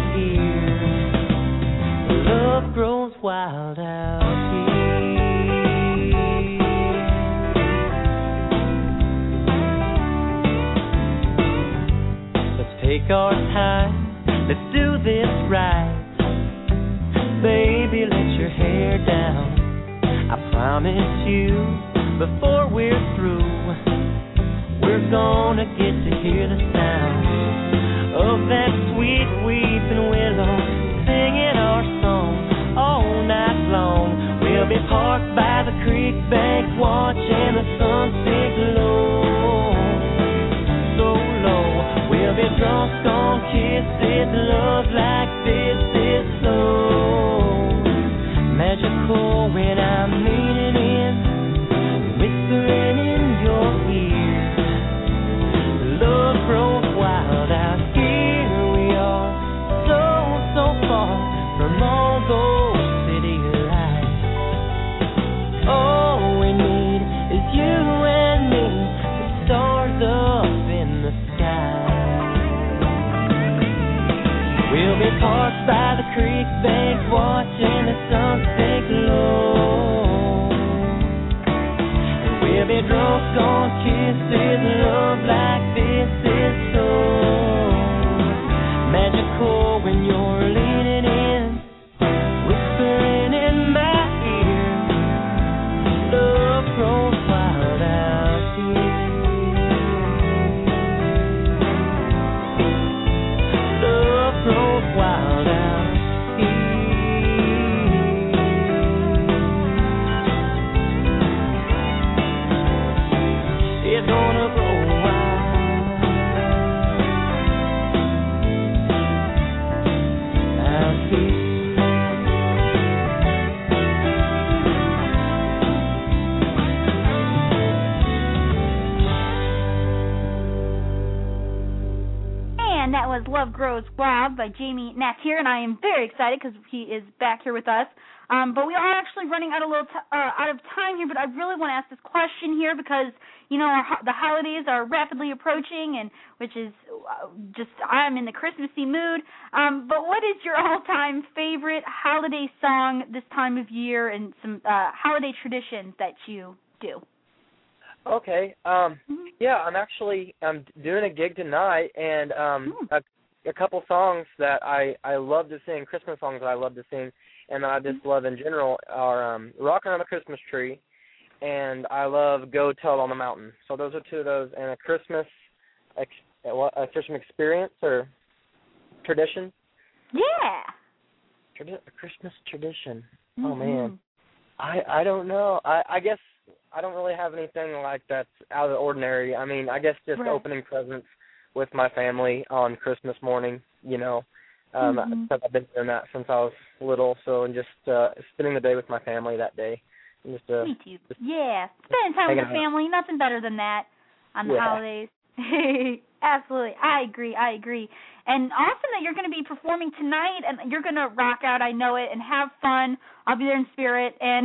ear. Love grows wild out here. Let's take our time, let's do this right. Baby, let your hair down. I promise you before we're through, we're gonna get to hear the sound of that sweet weeping willow singing our song all night long. We'll be parked by the creek bank watching the sunset glow so low. We'll be drunk on kisses, love like this is so magical when I'm leaning in, whispering in your ear. Love grows wild out here. We are so, so far from all those city lights. All we need is you and me, the stars up in the sky. We'll be parked by the creek bank watching the sunset glow. And we'll be drunk on kisses, love like this is so magical when you're leaning in, whispering in my ear. Love grows wild out here. Love grows wild out here. It's gonna grow wild out here. And that was Love Grows Wild by Jamie Natier, and I am very excited because he is back here with us. Um, but we are actually running out of little t- uh, out of time here. But I really want to ask this question here because you know our, ho- the holidays are rapidly approaching, and which is uh, just I'm in the Christmassy mood. Um, but what is your all-time favorite holiday song this time of year, and some uh, holiday traditions that you do? Okay. Um, yeah, I'm actually I'm doing a gig tonight, and um, a, a couple songs that I, I love to sing, Christmas songs that I love to sing, and that I just love in general are um, Rockin' on the Christmas Tree, and I love Go Tell It on the Mountain. So those are two of those, and a Christmas ex, what, a Christmas experience or tradition. Yeah. Tradi- a Christmas tradition. Mm-hmm. Oh man, I I don't know. I I guess. I don't really have anything like that's out of the ordinary. I mean, I guess just right. opening presents with my family on Christmas morning, you know. Um, mm-hmm. I've been doing that since I was little, so and just uh, spending the day with my family that day. And just, uh, Me too. Just yeah, spending time with the family, nothing better than that on the yeah. holidays. Absolutely. I agree. I agree. And awesome that you're going to be performing tonight, and you're going to rock out, I know it, and have fun. I'll be there in spirit, and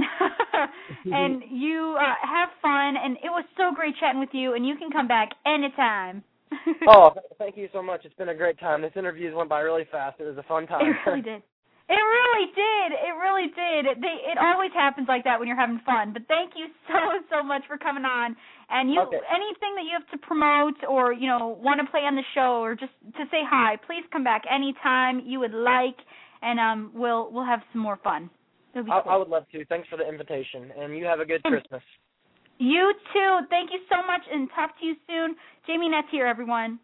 and you uh, have fun, and it was so great chatting with you, and you can come back anytime. Oh, thank you so much. It's been a great time. This interview went by really fast. It was a fun time. It really did. It really did. It really did. It, they, it always happens like that when you're having fun. But thank you so, so much for coming on. And you, okay. anything that you have to promote or, you know, want to play on the show or just to say hi, please come back anytime you would like, and um, we'll we'll have some more fun. It'll be I, cool. I would love to. Thanks for the invitation. And you have a good and Christmas. You too. Thank you so much, and talk to you soon. Jamie Natier, everyone.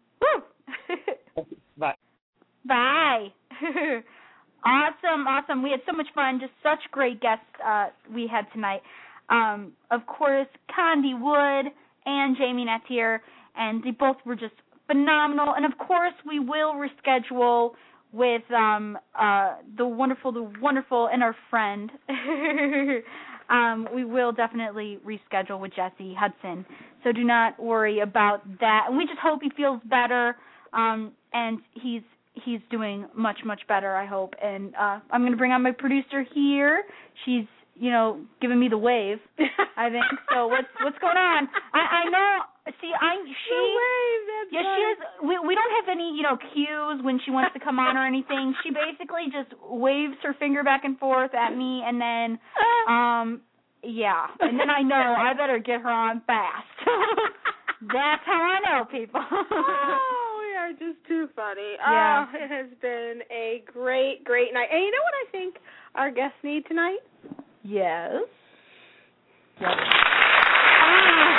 Woo! Bye. Bye. Awesome, awesome. We had so much fun. Just such great guests uh, we had tonight. Um, of course, Condi Wood and Jamie Natier, and they both were just phenomenal. And, of course, we will reschedule with um, uh, the wonderful, the wonderful, and our friend. um, we will definitely reschedule with Jesse Hudson. So do not worry about that. And we just hope he feels better, um, and he's He's doing much, much better, I hope. And uh, I'm going to bring on my producer here. She's, you know, giving me the wave, I think. So what's what's going on? I, I know. See, I she. The wave. That's yeah, right. she is. We we don't have any, you know, cues when she wants to come on or anything. She basically just waves her finger back and forth at me, and then, um, yeah, and then I know I better get her on fast. That's how I know people. Oh, we are just too funny. Yeah. Oh, it has been a great, great night. And you know what I think our guests need tonight? Yes. Love it. Ah,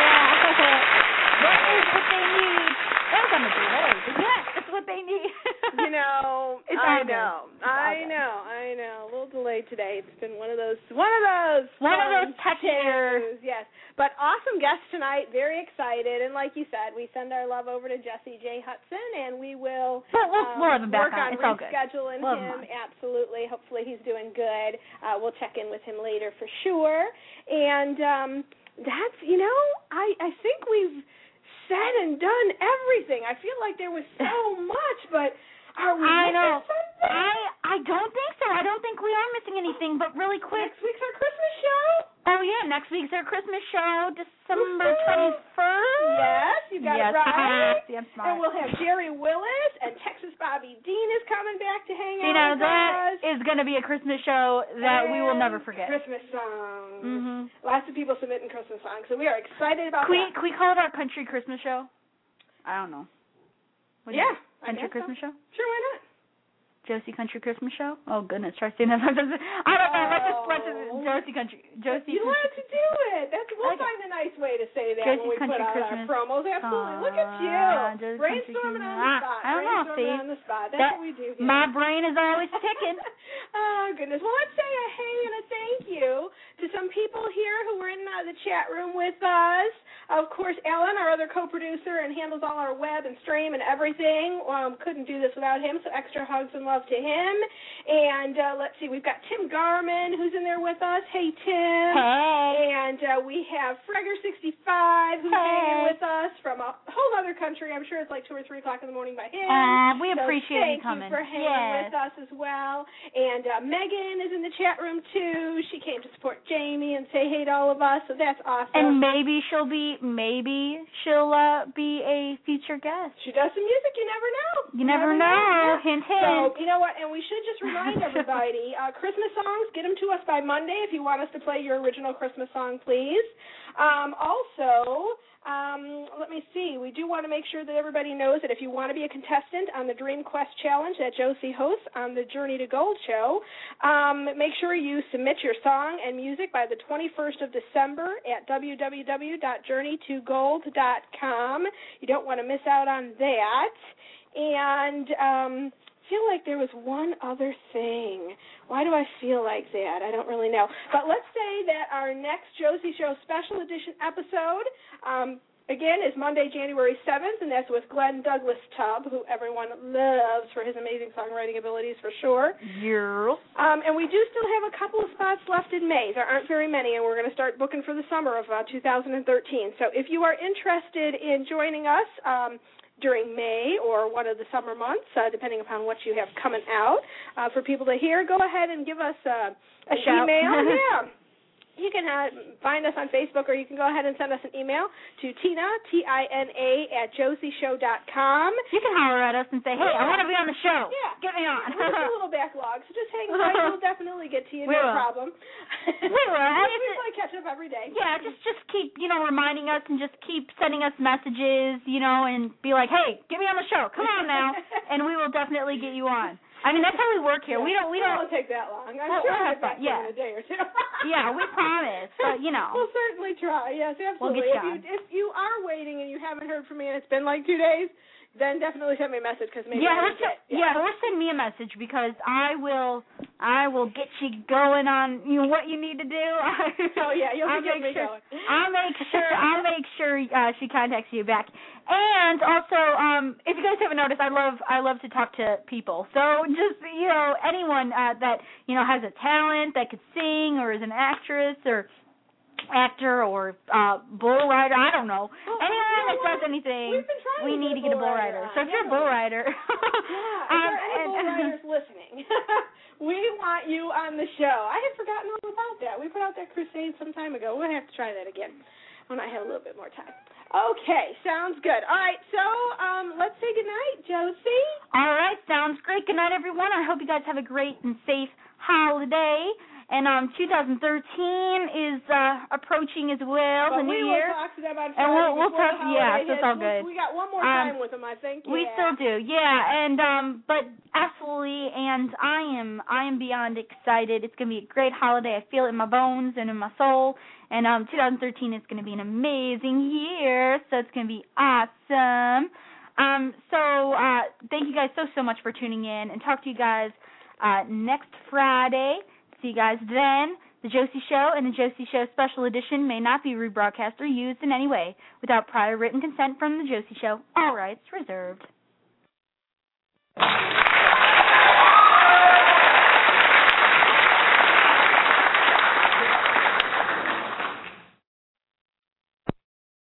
yeah. That is what they need. That's on the delay. Yeah, that's what they need. You know, It's I all good. know, It's all I good. know, I know. A little delayed today. It's been one of those, one of those, One of fun those touchier. shows, yes. But awesome guest tonight. Very excited, and like you said, we send our love over to Jesse J. Hudson, and we will We'll, we'll, um, we'll have him back work on. on It's all good. rescheduling We'll have him him. on. Absolutely. Hopefully, he's doing good. Uh, we'll check in with him later for sure. And um, that's, you know, I I think we've said and done everything. I feel like there was so much, but. Are we I missing know. something? I I don't think so. I don't think we are missing anything. But really quick. Next week's our Christmas show. Oh yeah, next week's our Christmas show, December Woohoo. twenty-first. Yes, you got yes. it right. See, I'm smart. And we'll have Jerry Willis and Texas Bobby Dean is coming back to hang You out know with that us. is going to be a Christmas show that we will never And forget. Christmas songs. Mhm. Lots of people submitting Christmas songs, so we are excited about Can we, that. can we call it our country Christmas show? I don't know. What do you Yeah, think? I Country guess so. Christmas show? Sure, why not? Josie Country Christmas show? Oh goodness, try saying that. I don't know. Let's just let's just Oh. Josie Country Josie. You don't Country. have to do it. That's we'll Okay. find a nice way to say that Josie when we Country put out Christmas. our promos. Absolutely. Look at Aw, you. Josie Brainstorming Country on the Christmas. spot. I don't know, Brainstorming see? on the spot. That's That- what we do here. My brain is always ticking. Oh, goodness. Well, let's say a hey and a thank you to some people here who were in uh, the chat room with us. Of course, Ellen, our other co-producer, and handles all our web and stream and everything. Um, couldn't do this without him, so extra hugs and love to him. And uh, let's see, we've got Tim Garman, who's in there with us. Hey, Tim. Hey. And uh, we have Fregger sixty-five, who's Hey. hanging with us from a whole other country. I'm sure it's like two or three o'clock in the morning by him. Uh, we So appreciate you thank coming. you for hanging Yes. with us as well. And uh, Megan is in the chat room too. She came to support Jamie and say hey to all of us, so that's awesome. And maybe she'll be maybe she'll uh, be a featured guest. She does some music, you never know. You never know. Hint, hint. So, you know what, and we should just remind everybody, uh, Christmas songs, get them to us by Monday if you want us to play your original Christmas song, please. Um, also, um, let me see, we do want to make sure that everybody knows that if you want to be a contestant on the Dream Quest Challenge that Josie hosts on the Journey to Gold show, um, make sure you submit your song and music by the twenty-first of December at w w w dot journey to gold dot com. You don't want to miss out on that. And um, I feel like there was one other thing. Why do I feel like that? I don't really know. But let's say that our next Josie Show special edition episode, um, again, is Monday, January seventh, and that's with Glenn Douglas Tubb, who everyone loves for his amazing songwriting abilities for sure. Yeah. Um, and we do still have a couple of spots left in May. There aren't very many, and we're going to start booking for the summer of uh, two thousand thirteen. So if you are interested in joining us, um, during May or one of the summer months, uh, depending upon what you have coming out, uh, for people to hear, go ahead and give us uh, a A shout. email. Yeah. You can uh, find us on Facebook, or you can go ahead and send us an email to Tina, T I N A, at josie show dot com. You can holler at us and say, hey, I want to be on the show. Yeah. Get me on. We're just a little backlog, so just hang tight. We'll definitely get to you, We no will. problem. We will. I we just- play catch up every day. Yeah, just just keep, you know, reminding us and just keep sending us messages, you know, and be like, hey, get me on the show. Come on now. And we will definitely get you on. I mean, that's how we work here. We don't, we It don't. won't take that long. I'm We'll- sure we'll I'll have get back fun, to you yeah. in a day or two. Yeah, we promise, but, you know. We'll certainly try. Yes, We'll absolutely. get if, you you, if you are waiting and you haven't heard from me and it's been like two days, then definitely send me a message because maybe Yeah, I or didn't send, get- yeah, or send me a message because I will, I will get you going on you know, what you need to do. Oh yeah, you'll I'll get me make sure, going. I'll make sure. I'll make sure uh, she contacts you back. And also, um, if you guys haven't noticed, I love, I love to talk to people. So just you know, anyone uh, that you know has a talent that could sing or is an actress or actor or uh bull rider, I don't know. Well, Anyone you know that what? does anything, We've been trying we to need to get get a bull rider. on. So if you're a bull rider, Yeah, if um, there are any and- bull riders listening, we want you on the show. I had forgotten all about that. We put out that crusade some time ago. We'll have to try that again when I have a little bit more time. Okay, sounds good. All right, so um, let's say goodnight, Josie. All right, sounds great. Good night, everyone. I hope you guys have a great and safe holiday. And um, two thousand thirteen is uh, approaching as well, but the we new will year. talk to them about And we'll, we'll before talk, the yeah, holiday so it's all hits. good. We, we got one more Um, time with them, I think. We yeah. still do, yeah. And um, but absolutely, and I am, I am beyond excited. It's gonna be a great holiday. I feel it in my bones and in my soul. And um, two thousand thirteen is gonna be an amazing year, so it's gonna be awesome. Um, so uh, thank you guys so so much for tuning in, and talk to you guys uh, next Friday. See you guys then. The Josie Show and the Josie Show Special Edition may not be rebroadcast or used in any way without prior written consent from the Josie Show. All rights reserved.